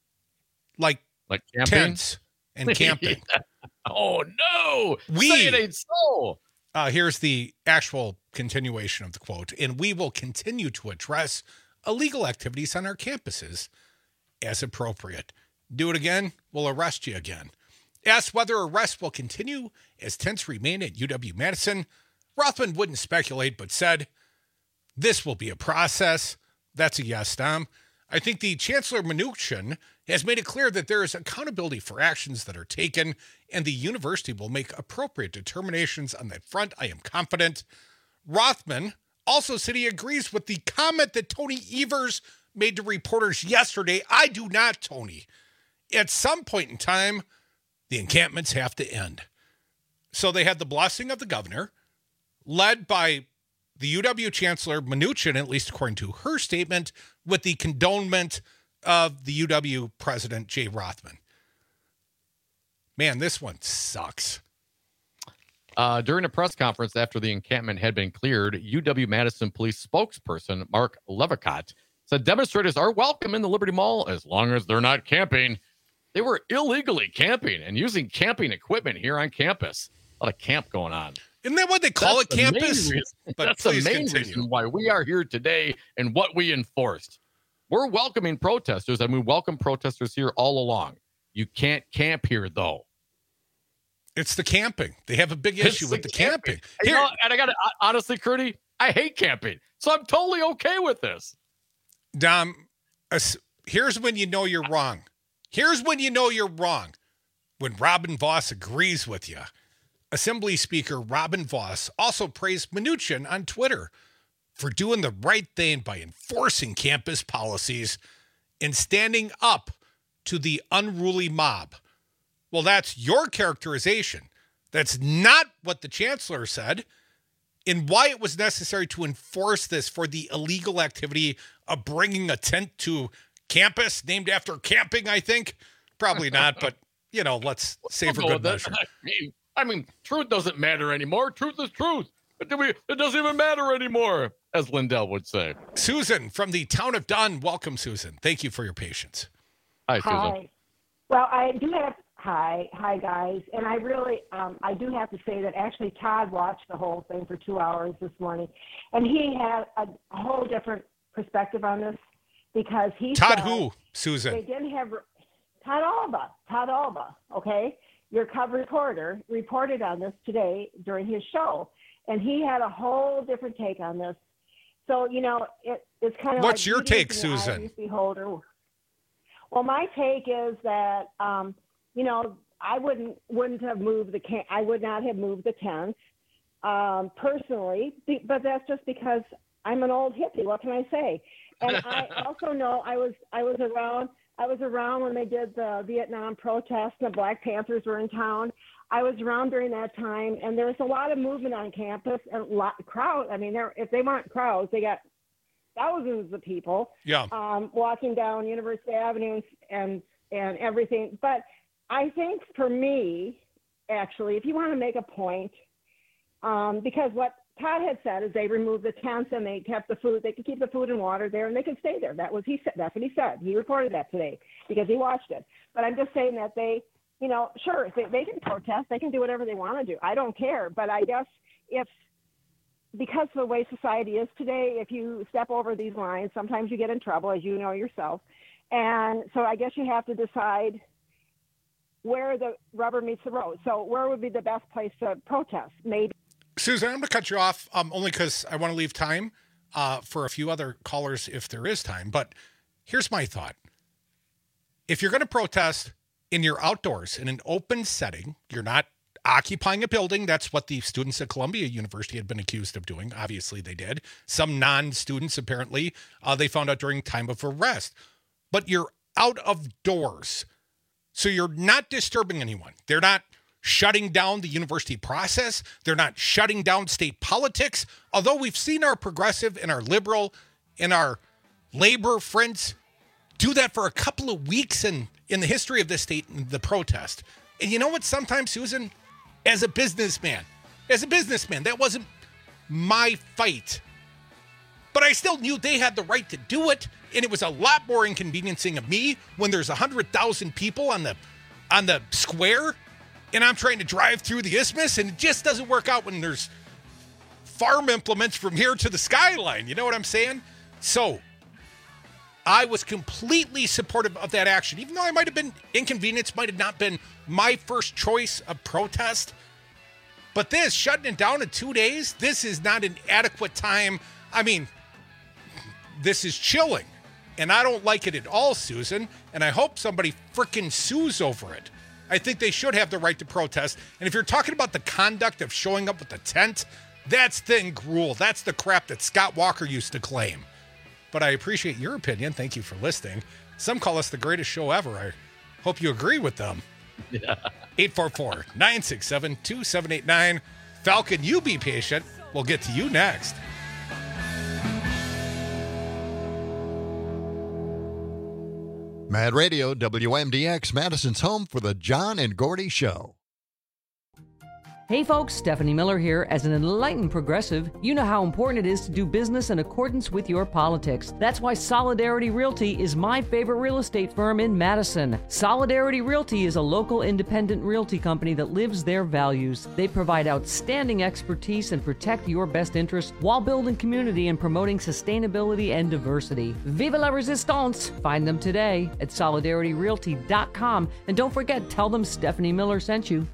like, like camping? tents and camping. Oh, no. We, Say it ain't so. Uh, here's the actual continuation of the quote. And we will continue to address illegal activities on our campuses as appropriate. Do it again, we'll arrest you again. Asked whether arrests will continue as tents remain at U W-Madison, Rothman wouldn't speculate, but said, this will be a process. That's a yes, Dom. I think the Chancellor Mnuchin has made it clear that there is accountability for actions that are taken, and the university will make appropriate determinations on that front. I am confident. Rothman also said he agrees with the comment that Tony Evers made to reporters yesterday. I do not, Tony. At some point in time, the encampments have to end. So they had the blessing of the governor, led by the U W Chancellor Mnuchin, at least according to her statement, with the condonement of the U W President Jay Rothman. Man, this one sucks. Uh, during a press conference after the encampment had been cleared, U W-Madison police spokesperson Mark Levicott said demonstrators are welcome in the Liberty Mall as long as they're not camping. They were illegally camping and using camping equipment here on campus. A lot of camp going on. Isn't that what they call That's it, the main campus? reason- But That's the please main continue. reason why we are here today and what we enforced. We're welcoming protesters, and we welcome protesters here all along. You can't camp here, though. It's the camping. They have a big issue It's with the the camping. And, you Here, know, and I got to, honestly, Curdy, I hate camping. So I'm totally okay with this. Dom, as- here's when you know you're wrong. Here's when you know you're wrong. When Robin Voss agrees with you. Assembly Speaker Robin Voss also praised Mnuchin on Twitter for doing the right thing by enforcing campus policies and standing up to the unruly mob. Well, that's your characterization. That's not what the chancellor said, and why it was necessary to enforce this for the illegal activity of bringing a tent to campus named after camping, I think. Probably not, but, you know, let's say for I'll go good with measure. that. I mean, I mean, truth doesn't matter anymore. Truth is truth. It, it doesn't even matter anymore, as Lindell would say. Susan from the town of Dunn. Welcome, Susan. Thank you for your patience. Hi, Susan. Hi. Well, I do have hi, hi guys, and I really, um, I do have to say that actually Todd watched the whole thing for two hours this morning, and he had a, a whole different perspective on this because he Todd said who, Susan? They didn't have Todd Alba. Todd Alba. Okay, your cover reporter reported on this today during his show, and he had a whole different take on this. So you know, it, it's kind of What's like your beauty take, is in the eye of Susan? the beholder. Well, my take is that, um, you know, I wouldn't wouldn't have moved the can- I would not have moved the tent um, personally, be- but that's just because I'm an old hippie. What can I say? And I also know I was I was around I was around when they did the Vietnam protests and the Black Panthers were in town. I was around during that time, and there was a lot of movement on campus and a lot crowd. I mean, there if they weren't crowds, they got thousands of people Yeah. um, walking down University Avenue and and everything. But I think for me, actually, if you want to make a point, um, because what Todd had said is they removed the tents and they kept the food. They could keep the food and water there, and they could stay there. That was he said. That's what he said. He reported that today because he watched it. But I'm just saying that they, you know, sure they, they can protest. They can do whatever they want to do. I don't care. But I guess if because of the way society is today, if you step over these lines, sometimes you get in trouble, as you know yourself. And so I guess you have to decide where the rubber meets the road. So where would be the best place to protest? Maybe. Susan, I'm going to cut you off um, only because I want to leave time uh, for a few other callers if there is time. But here's my thought. If you're going to protest and you're outdoors in an open setting, you're not occupying a building. That's what the students at Columbia University had been accused of doing. Obviously, they did. Some non-students, apparently, uh, they found out during time of arrest. But you're out of doors. So you're not disturbing anyone. They're not shutting down the university process. They're not shutting down state politics. Although we've seen our progressive and our liberal and our labor friends do that for a couple of weeks in, in the history of this state, the protest. And you know what? Sometimes, Susan, as a businessman, as a businessman, that wasn't my fight. But I still knew they had the right to do it. And it was a lot more inconveniencing of me when there's one hundred thousand people on the on the square and I'm trying to drive through the isthmus, and it just doesn't work out when there's farm implements from here to the skyline. You know what I'm saying? So I was completely supportive of that action, even though I might have been inconvenienced, might have not been my first choice of protest. But this, shutting it down in two days, this is not an adequate time. I mean, this is chilling. And I don't like it at all, Susan. And I hope somebody frickin' sues over it. I think they should have the right to protest. And if you're talking about the conduct of showing up with a tent, that's thin gruel. That's the crap that Scott Walker used to claim. But I appreciate your opinion. Thank you for listening. Some call us the greatest show ever. I hope you agree with them. Yeah. eight four four, nine six seven, two seven eight nine. Falcon, you be patient. We'll get to you next. Mad Radio, W M D X, Madison's home for the John and Gordy Show. Hey folks, Stephanie Miller here. As an enlightened progressive, you know how important it is to do business in accordance with your politics. That's why Solidarity Realty is my favorite real estate firm in Madison. Solidarity Realty is a local independent realty company that lives their values. They provide outstanding expertise and protect your best interests while building community and promoting sustainability and diversity. Vive la resistance! Find them today at solidarity realty dot com. And don't forget, tell them Stephanie Miller sent you.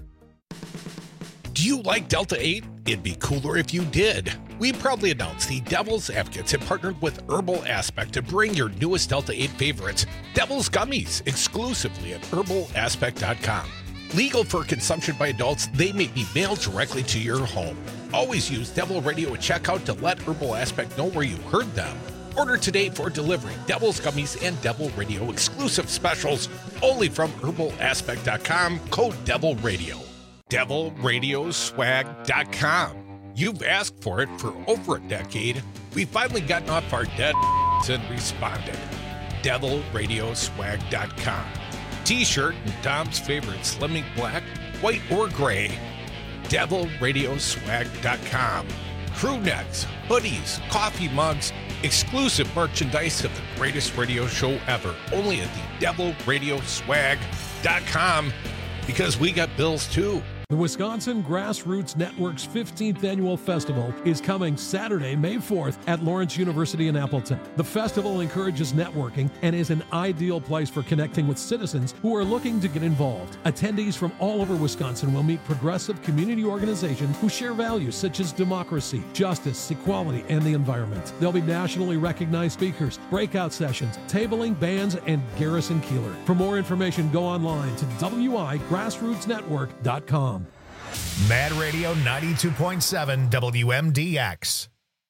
Do you like Delta eight? It'd be cooler if you did. We proudly announce the Devil's Advocates have partnered with Herbal Aspect to bring your newest Delta eight favorites, Devil's Gummies, exclusively at herbal aspect dot com. Legal for consumption by adults, they may be mailed directly to your home. Always use Devil Radio at checkout to let Herbal Aspect know where you heard them. Order today for delivery. Devil's Gummies and Devil Radio exclusive specials only from herbal aspect dot com, code Devil Radio. devil radio swag dot com. You've asked for it for over a decade. We've finally gotten off our dead and responded. devil radio swag dot com. T-shirt and Dom's favorite Slimming Black, white or gray. devil radio swag dot com. Crew necks, hoodies, coffee mugs, exclusive merchandise of the greatest radio show ever. Only at the devil radio swag dot com, because we got bills too. The Wisconsin Grassroots Network's fifteenth Annual Festival is coming Saturday, May fourth at Lawrence University in Appleton. The festival encourages networking and is an ideal place for connecting with citizens who are looking to get involved. Attendees from all over Wisconsin will meet progressive community organizations who share values such as democracy, justice, equality, and the environment. There'll be nationally recognized speakers, breakout sessions, tabling, bands, and Garrison Keillor. For more information, go online to w i grassroots network dot com. Mad Radio ninety-two point seven W M D X.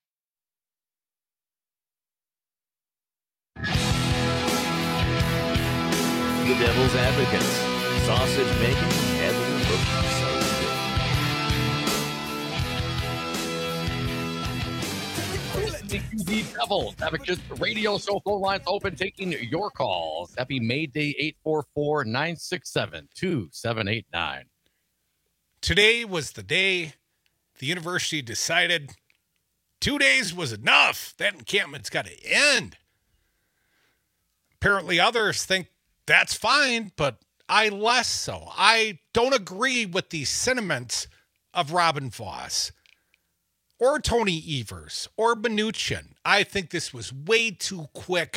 The Devil's Advocates. Sausage making, heavy cooking so The Devil's Advocates radio show phone lines open, taking your calls. Happy May Day, eight four four, nine six seven, two seven eight nine. Today was the day the university decided two days was enough. That encampment's got to end. Apparently others think that's fine, but I less so. I don't agree with the sentiments of Robin Voss or Tony Evers or Mnuchin. I think this was way too quick.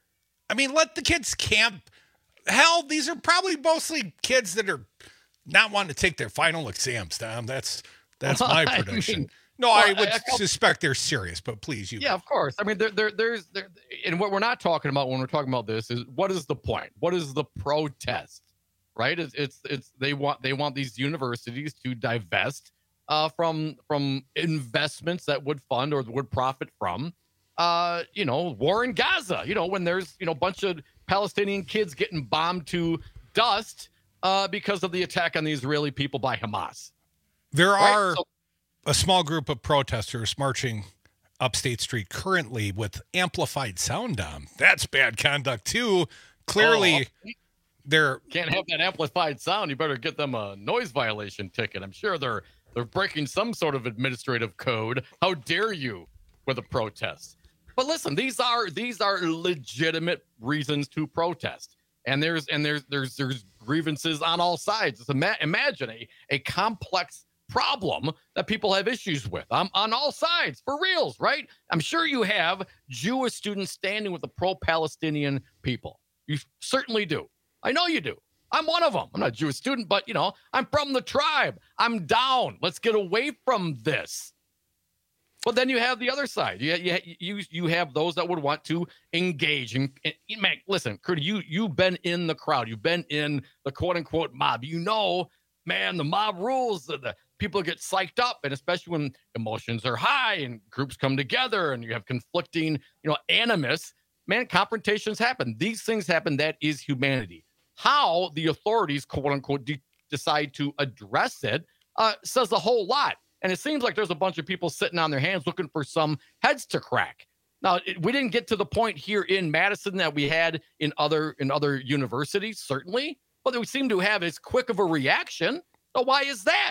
I mean, let the kids camp. Hell, these are probably mostly kids that are not wanting to take their final exams, Tom. That's that's my prediction. I mean, no, well, I would I, I, suspect they're serious, but please, you. Yeah, of course. I mean, there, there, there's, there, and what we're not talking about when we're talking about this is what is the point? What is the protest? Right? It's, it's, it's they want, they want these universities to divest uh, from, from investments that would fund or would profit from, uh, you know, war in Gaza. You know, when there's, you know, a bunch of Palestinian kids getting bombed to dust. Uh, because of the attack on the Israeli people by Hamas. There right? are so, a small group of protesters marching up State Street currently with amplified sound down. That's bad conduct, too. Clearly, oh, they're... Can't have that amplified sound. You better get them a noise violation ticket. I'm sure they're they're breaking some sort of administrative code. How dare you with a protest? But listen, these are these are legitimate reasons to protest. And there's and there's there's there's grievances on all sides. It's ima- imagine a, a complex problem that people have issues with um, on all sides, for reals, right? I'm sure you have Jewish students standing with the pro-Palestinian people. You certainly do. I know you do. I'm one of them. I'm not a Jewish student, but, you know, I'm from the tribe. I'm down. Let's get away from this. But then you have the other side. You you you, you have those that would want to engage. And, and man, listen, Kurt, you you've been in the crowd. You've been in the quote unquote mob. You know, man, the mob rules. The, the people get psyched up, and especially when emotions are high and groups come together and you have conflicting, you know, animus. Man, confrontations happen. These things happen. That is humanity. How the authorities, quote unquote, de- decide to address it uh, says a whole lot. And it seems like there's a bunch of people sitting on their hands looking for some heads to crack. Now, it, we didn't get to the point here in Madison that we had in other in other universities, certainly, but we seem to have as quick of a reaction. So why is that?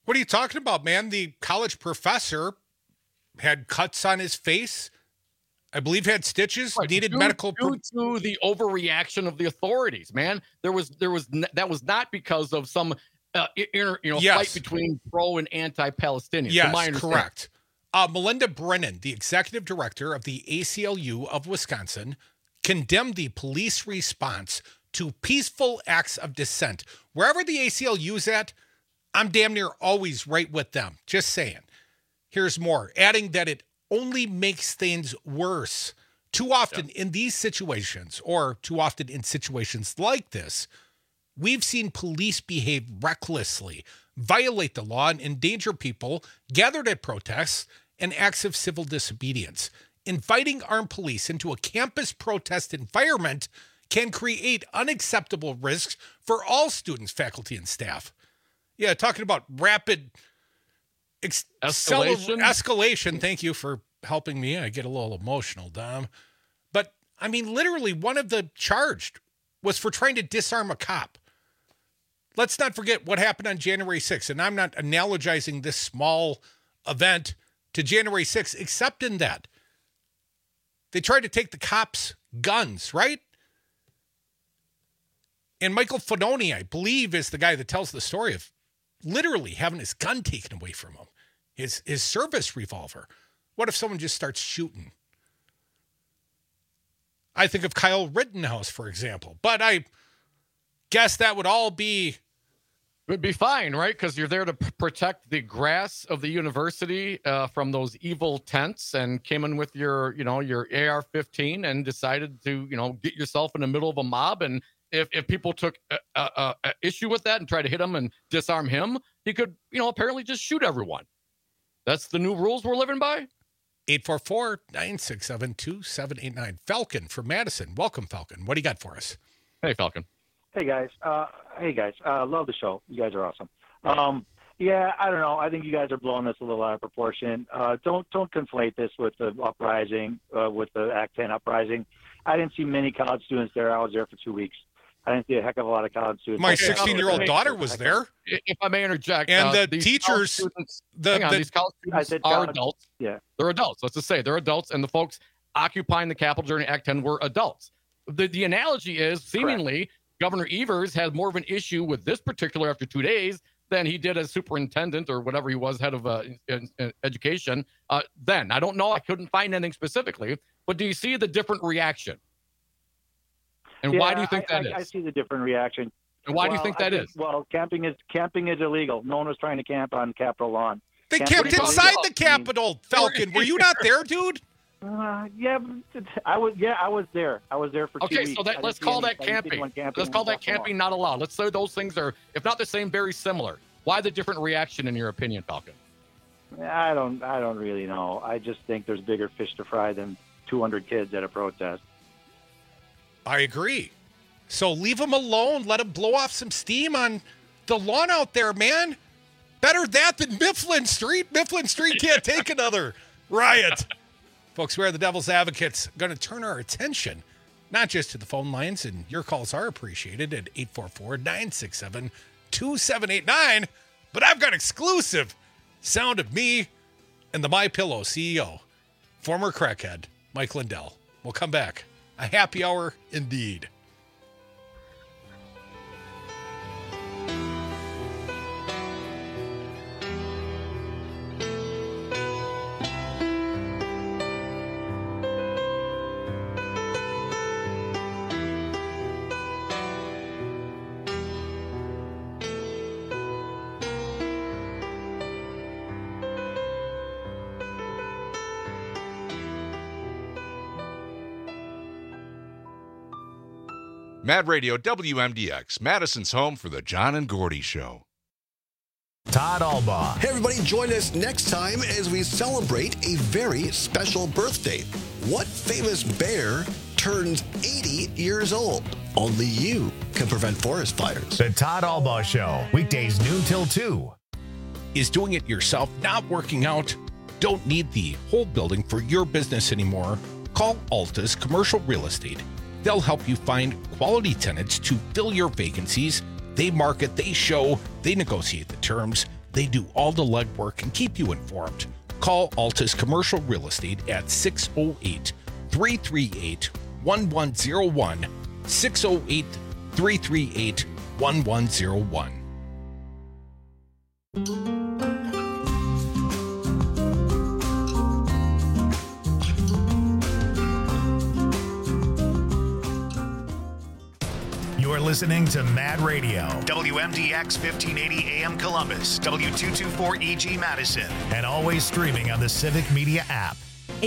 What are you talking about, man? The college professor had cuts on his face. I believe had stitches, right, needed due, medical. Due to the overreaction of the authorities, man. There was, there was, that was not because of some uh, inner, you know, yes. fight between pro and anti-Palestinian. Yes, correct. Uh, Melinda Brennan, the executive director of the A C L U of Wisconsin, condemned the police response to peaceful acts of dissent. Wherever the A C L U's at, I'm damn near always right with them. Just saying. Here's more, adding that it only makes things worse. Too often yeah. in these situations, or too often in situations like this, we've seen police behave recklessly, violate the law, and endanger people gathered at protests and acts of civil disobedience. Inviting armed police into a campus protest environment can create unacceptable risks for all students, faculty, and staff. Yeah, talking about rapid ex- escalation. Escalation. Thank you for helping me. I get a little emotional, Dom. But, I mean, literally, one of the charged was for trying to disarm a cop. Let's not forget what happened on January sixth, and I'm not analogizing this small event to January sixth, except in that they tried to take the cops' guns, right? And Michael Fedoni, I believe, is the guy that tells the story of literally having his gun taken away from him, his his service revolver. What if someone just starts shooting? I think of Kyle Rittenhouse, for example, but I guess that would all be... Would be fine, right? Because you're there to p- protect the grass of the university uh, from those evil tents, and came in with your, you know, your A R fifteen and decided to, you know, get yourself in the middle of a mob. And if, if people took a, a, a issue with that and tried to hit him and disarm him, he could, you know, apparently just shoot everyone. That's the new rules we're living by. eight four four, nine six seven, two seven eight nine. Falcon from Madison. Welcome, Falcon. What do you got for us? Hey, Falcon. Hey, guys. Uh, hey, guys. Uh, love the show. You guys are awesome. Um, yeah, I don't know. I think you guys are blowing this a little out of proportion. Uh, don't don't conflate this with the uprising, uh, with the Act ten uprising. I didn't see many college students there. I was there for two weeks. I didn't see a heck of a lot of college students. My sixteen-year-old daughter was there. If I may interject. And uh, the teachers... Students, the, hang on, the, these college students are college, adults. Yeah. They're adults. Let's just say they're adults, and the folks occupying the Capitol during Act ten were adults. The, the analogy is, seemingly... Correct. Governor Evers had more of an issue with this particular after two days than he did as superintendent or whatever he was, head of uh, in, in education. Uh, then I don't know. I couldn't find anything specifically. But do you see the different reaction? And yeah, why do you think I, that I, is? I see the different reaction. And why well, do you think that think, is? Well, camping is camping is illegal. No one was trying to camp on Capitol lawn. They Camping camped inside the Capitol, Falcon. Were you not there, dude? Uh, yeah, I was. Yeah, I was there. I was there for two okay, weeks. so that, let's call that camping. camping. Let's call that camping not allowed. Let's say those things are, if not the same, very similar. Why the different reaction in your opinion, Falcon? I don't. I don't really know. I just think there's bigger fish to fry than two hundred kids at a protest. I agree. So leave them alone. Let them blow off some steam on the lawn out there, man. Better that than Mifflin Street. Mifflin Street can't take another riot. Folks, we are the Devil's Advocates. Going to turn our attention not just to the phone lines, and your calls are appreciated at eight four four, nine six seven, two seven eight nine, but I've got exclusive sound of me and the MyPillow C E O, former crackhead, Mike Lindell. We'll come back. A happy hour indeed. Mad Radio W M D X, Madison's home for the John and Gordy Show. Todd Albaugh. Hey, everybody, join us next time as we celebrate a very special birthday. What famous bear turns eighty years old? Only you can prevent forest fires. The Todd Albaugh Show, weekdays noon till two. Is doing it yourself not working out? Don't need the whole building for your business anymore? Call Altus Commercial Real Estate. They'll help you find quality tenants to fill your vacancies. They market, they show, they negotiate the terms. They do all the legwork and keep you informed. Call Altus Commercial Real Estate at six oh eight, three three eight, one one oh one, six oh eight, three three eight, one one oh one. You're listening to Mad Radio, W M D X fifteen eighty A M Columbus, W two twenty-four E G Madison, and always streaming on the Civic Media app.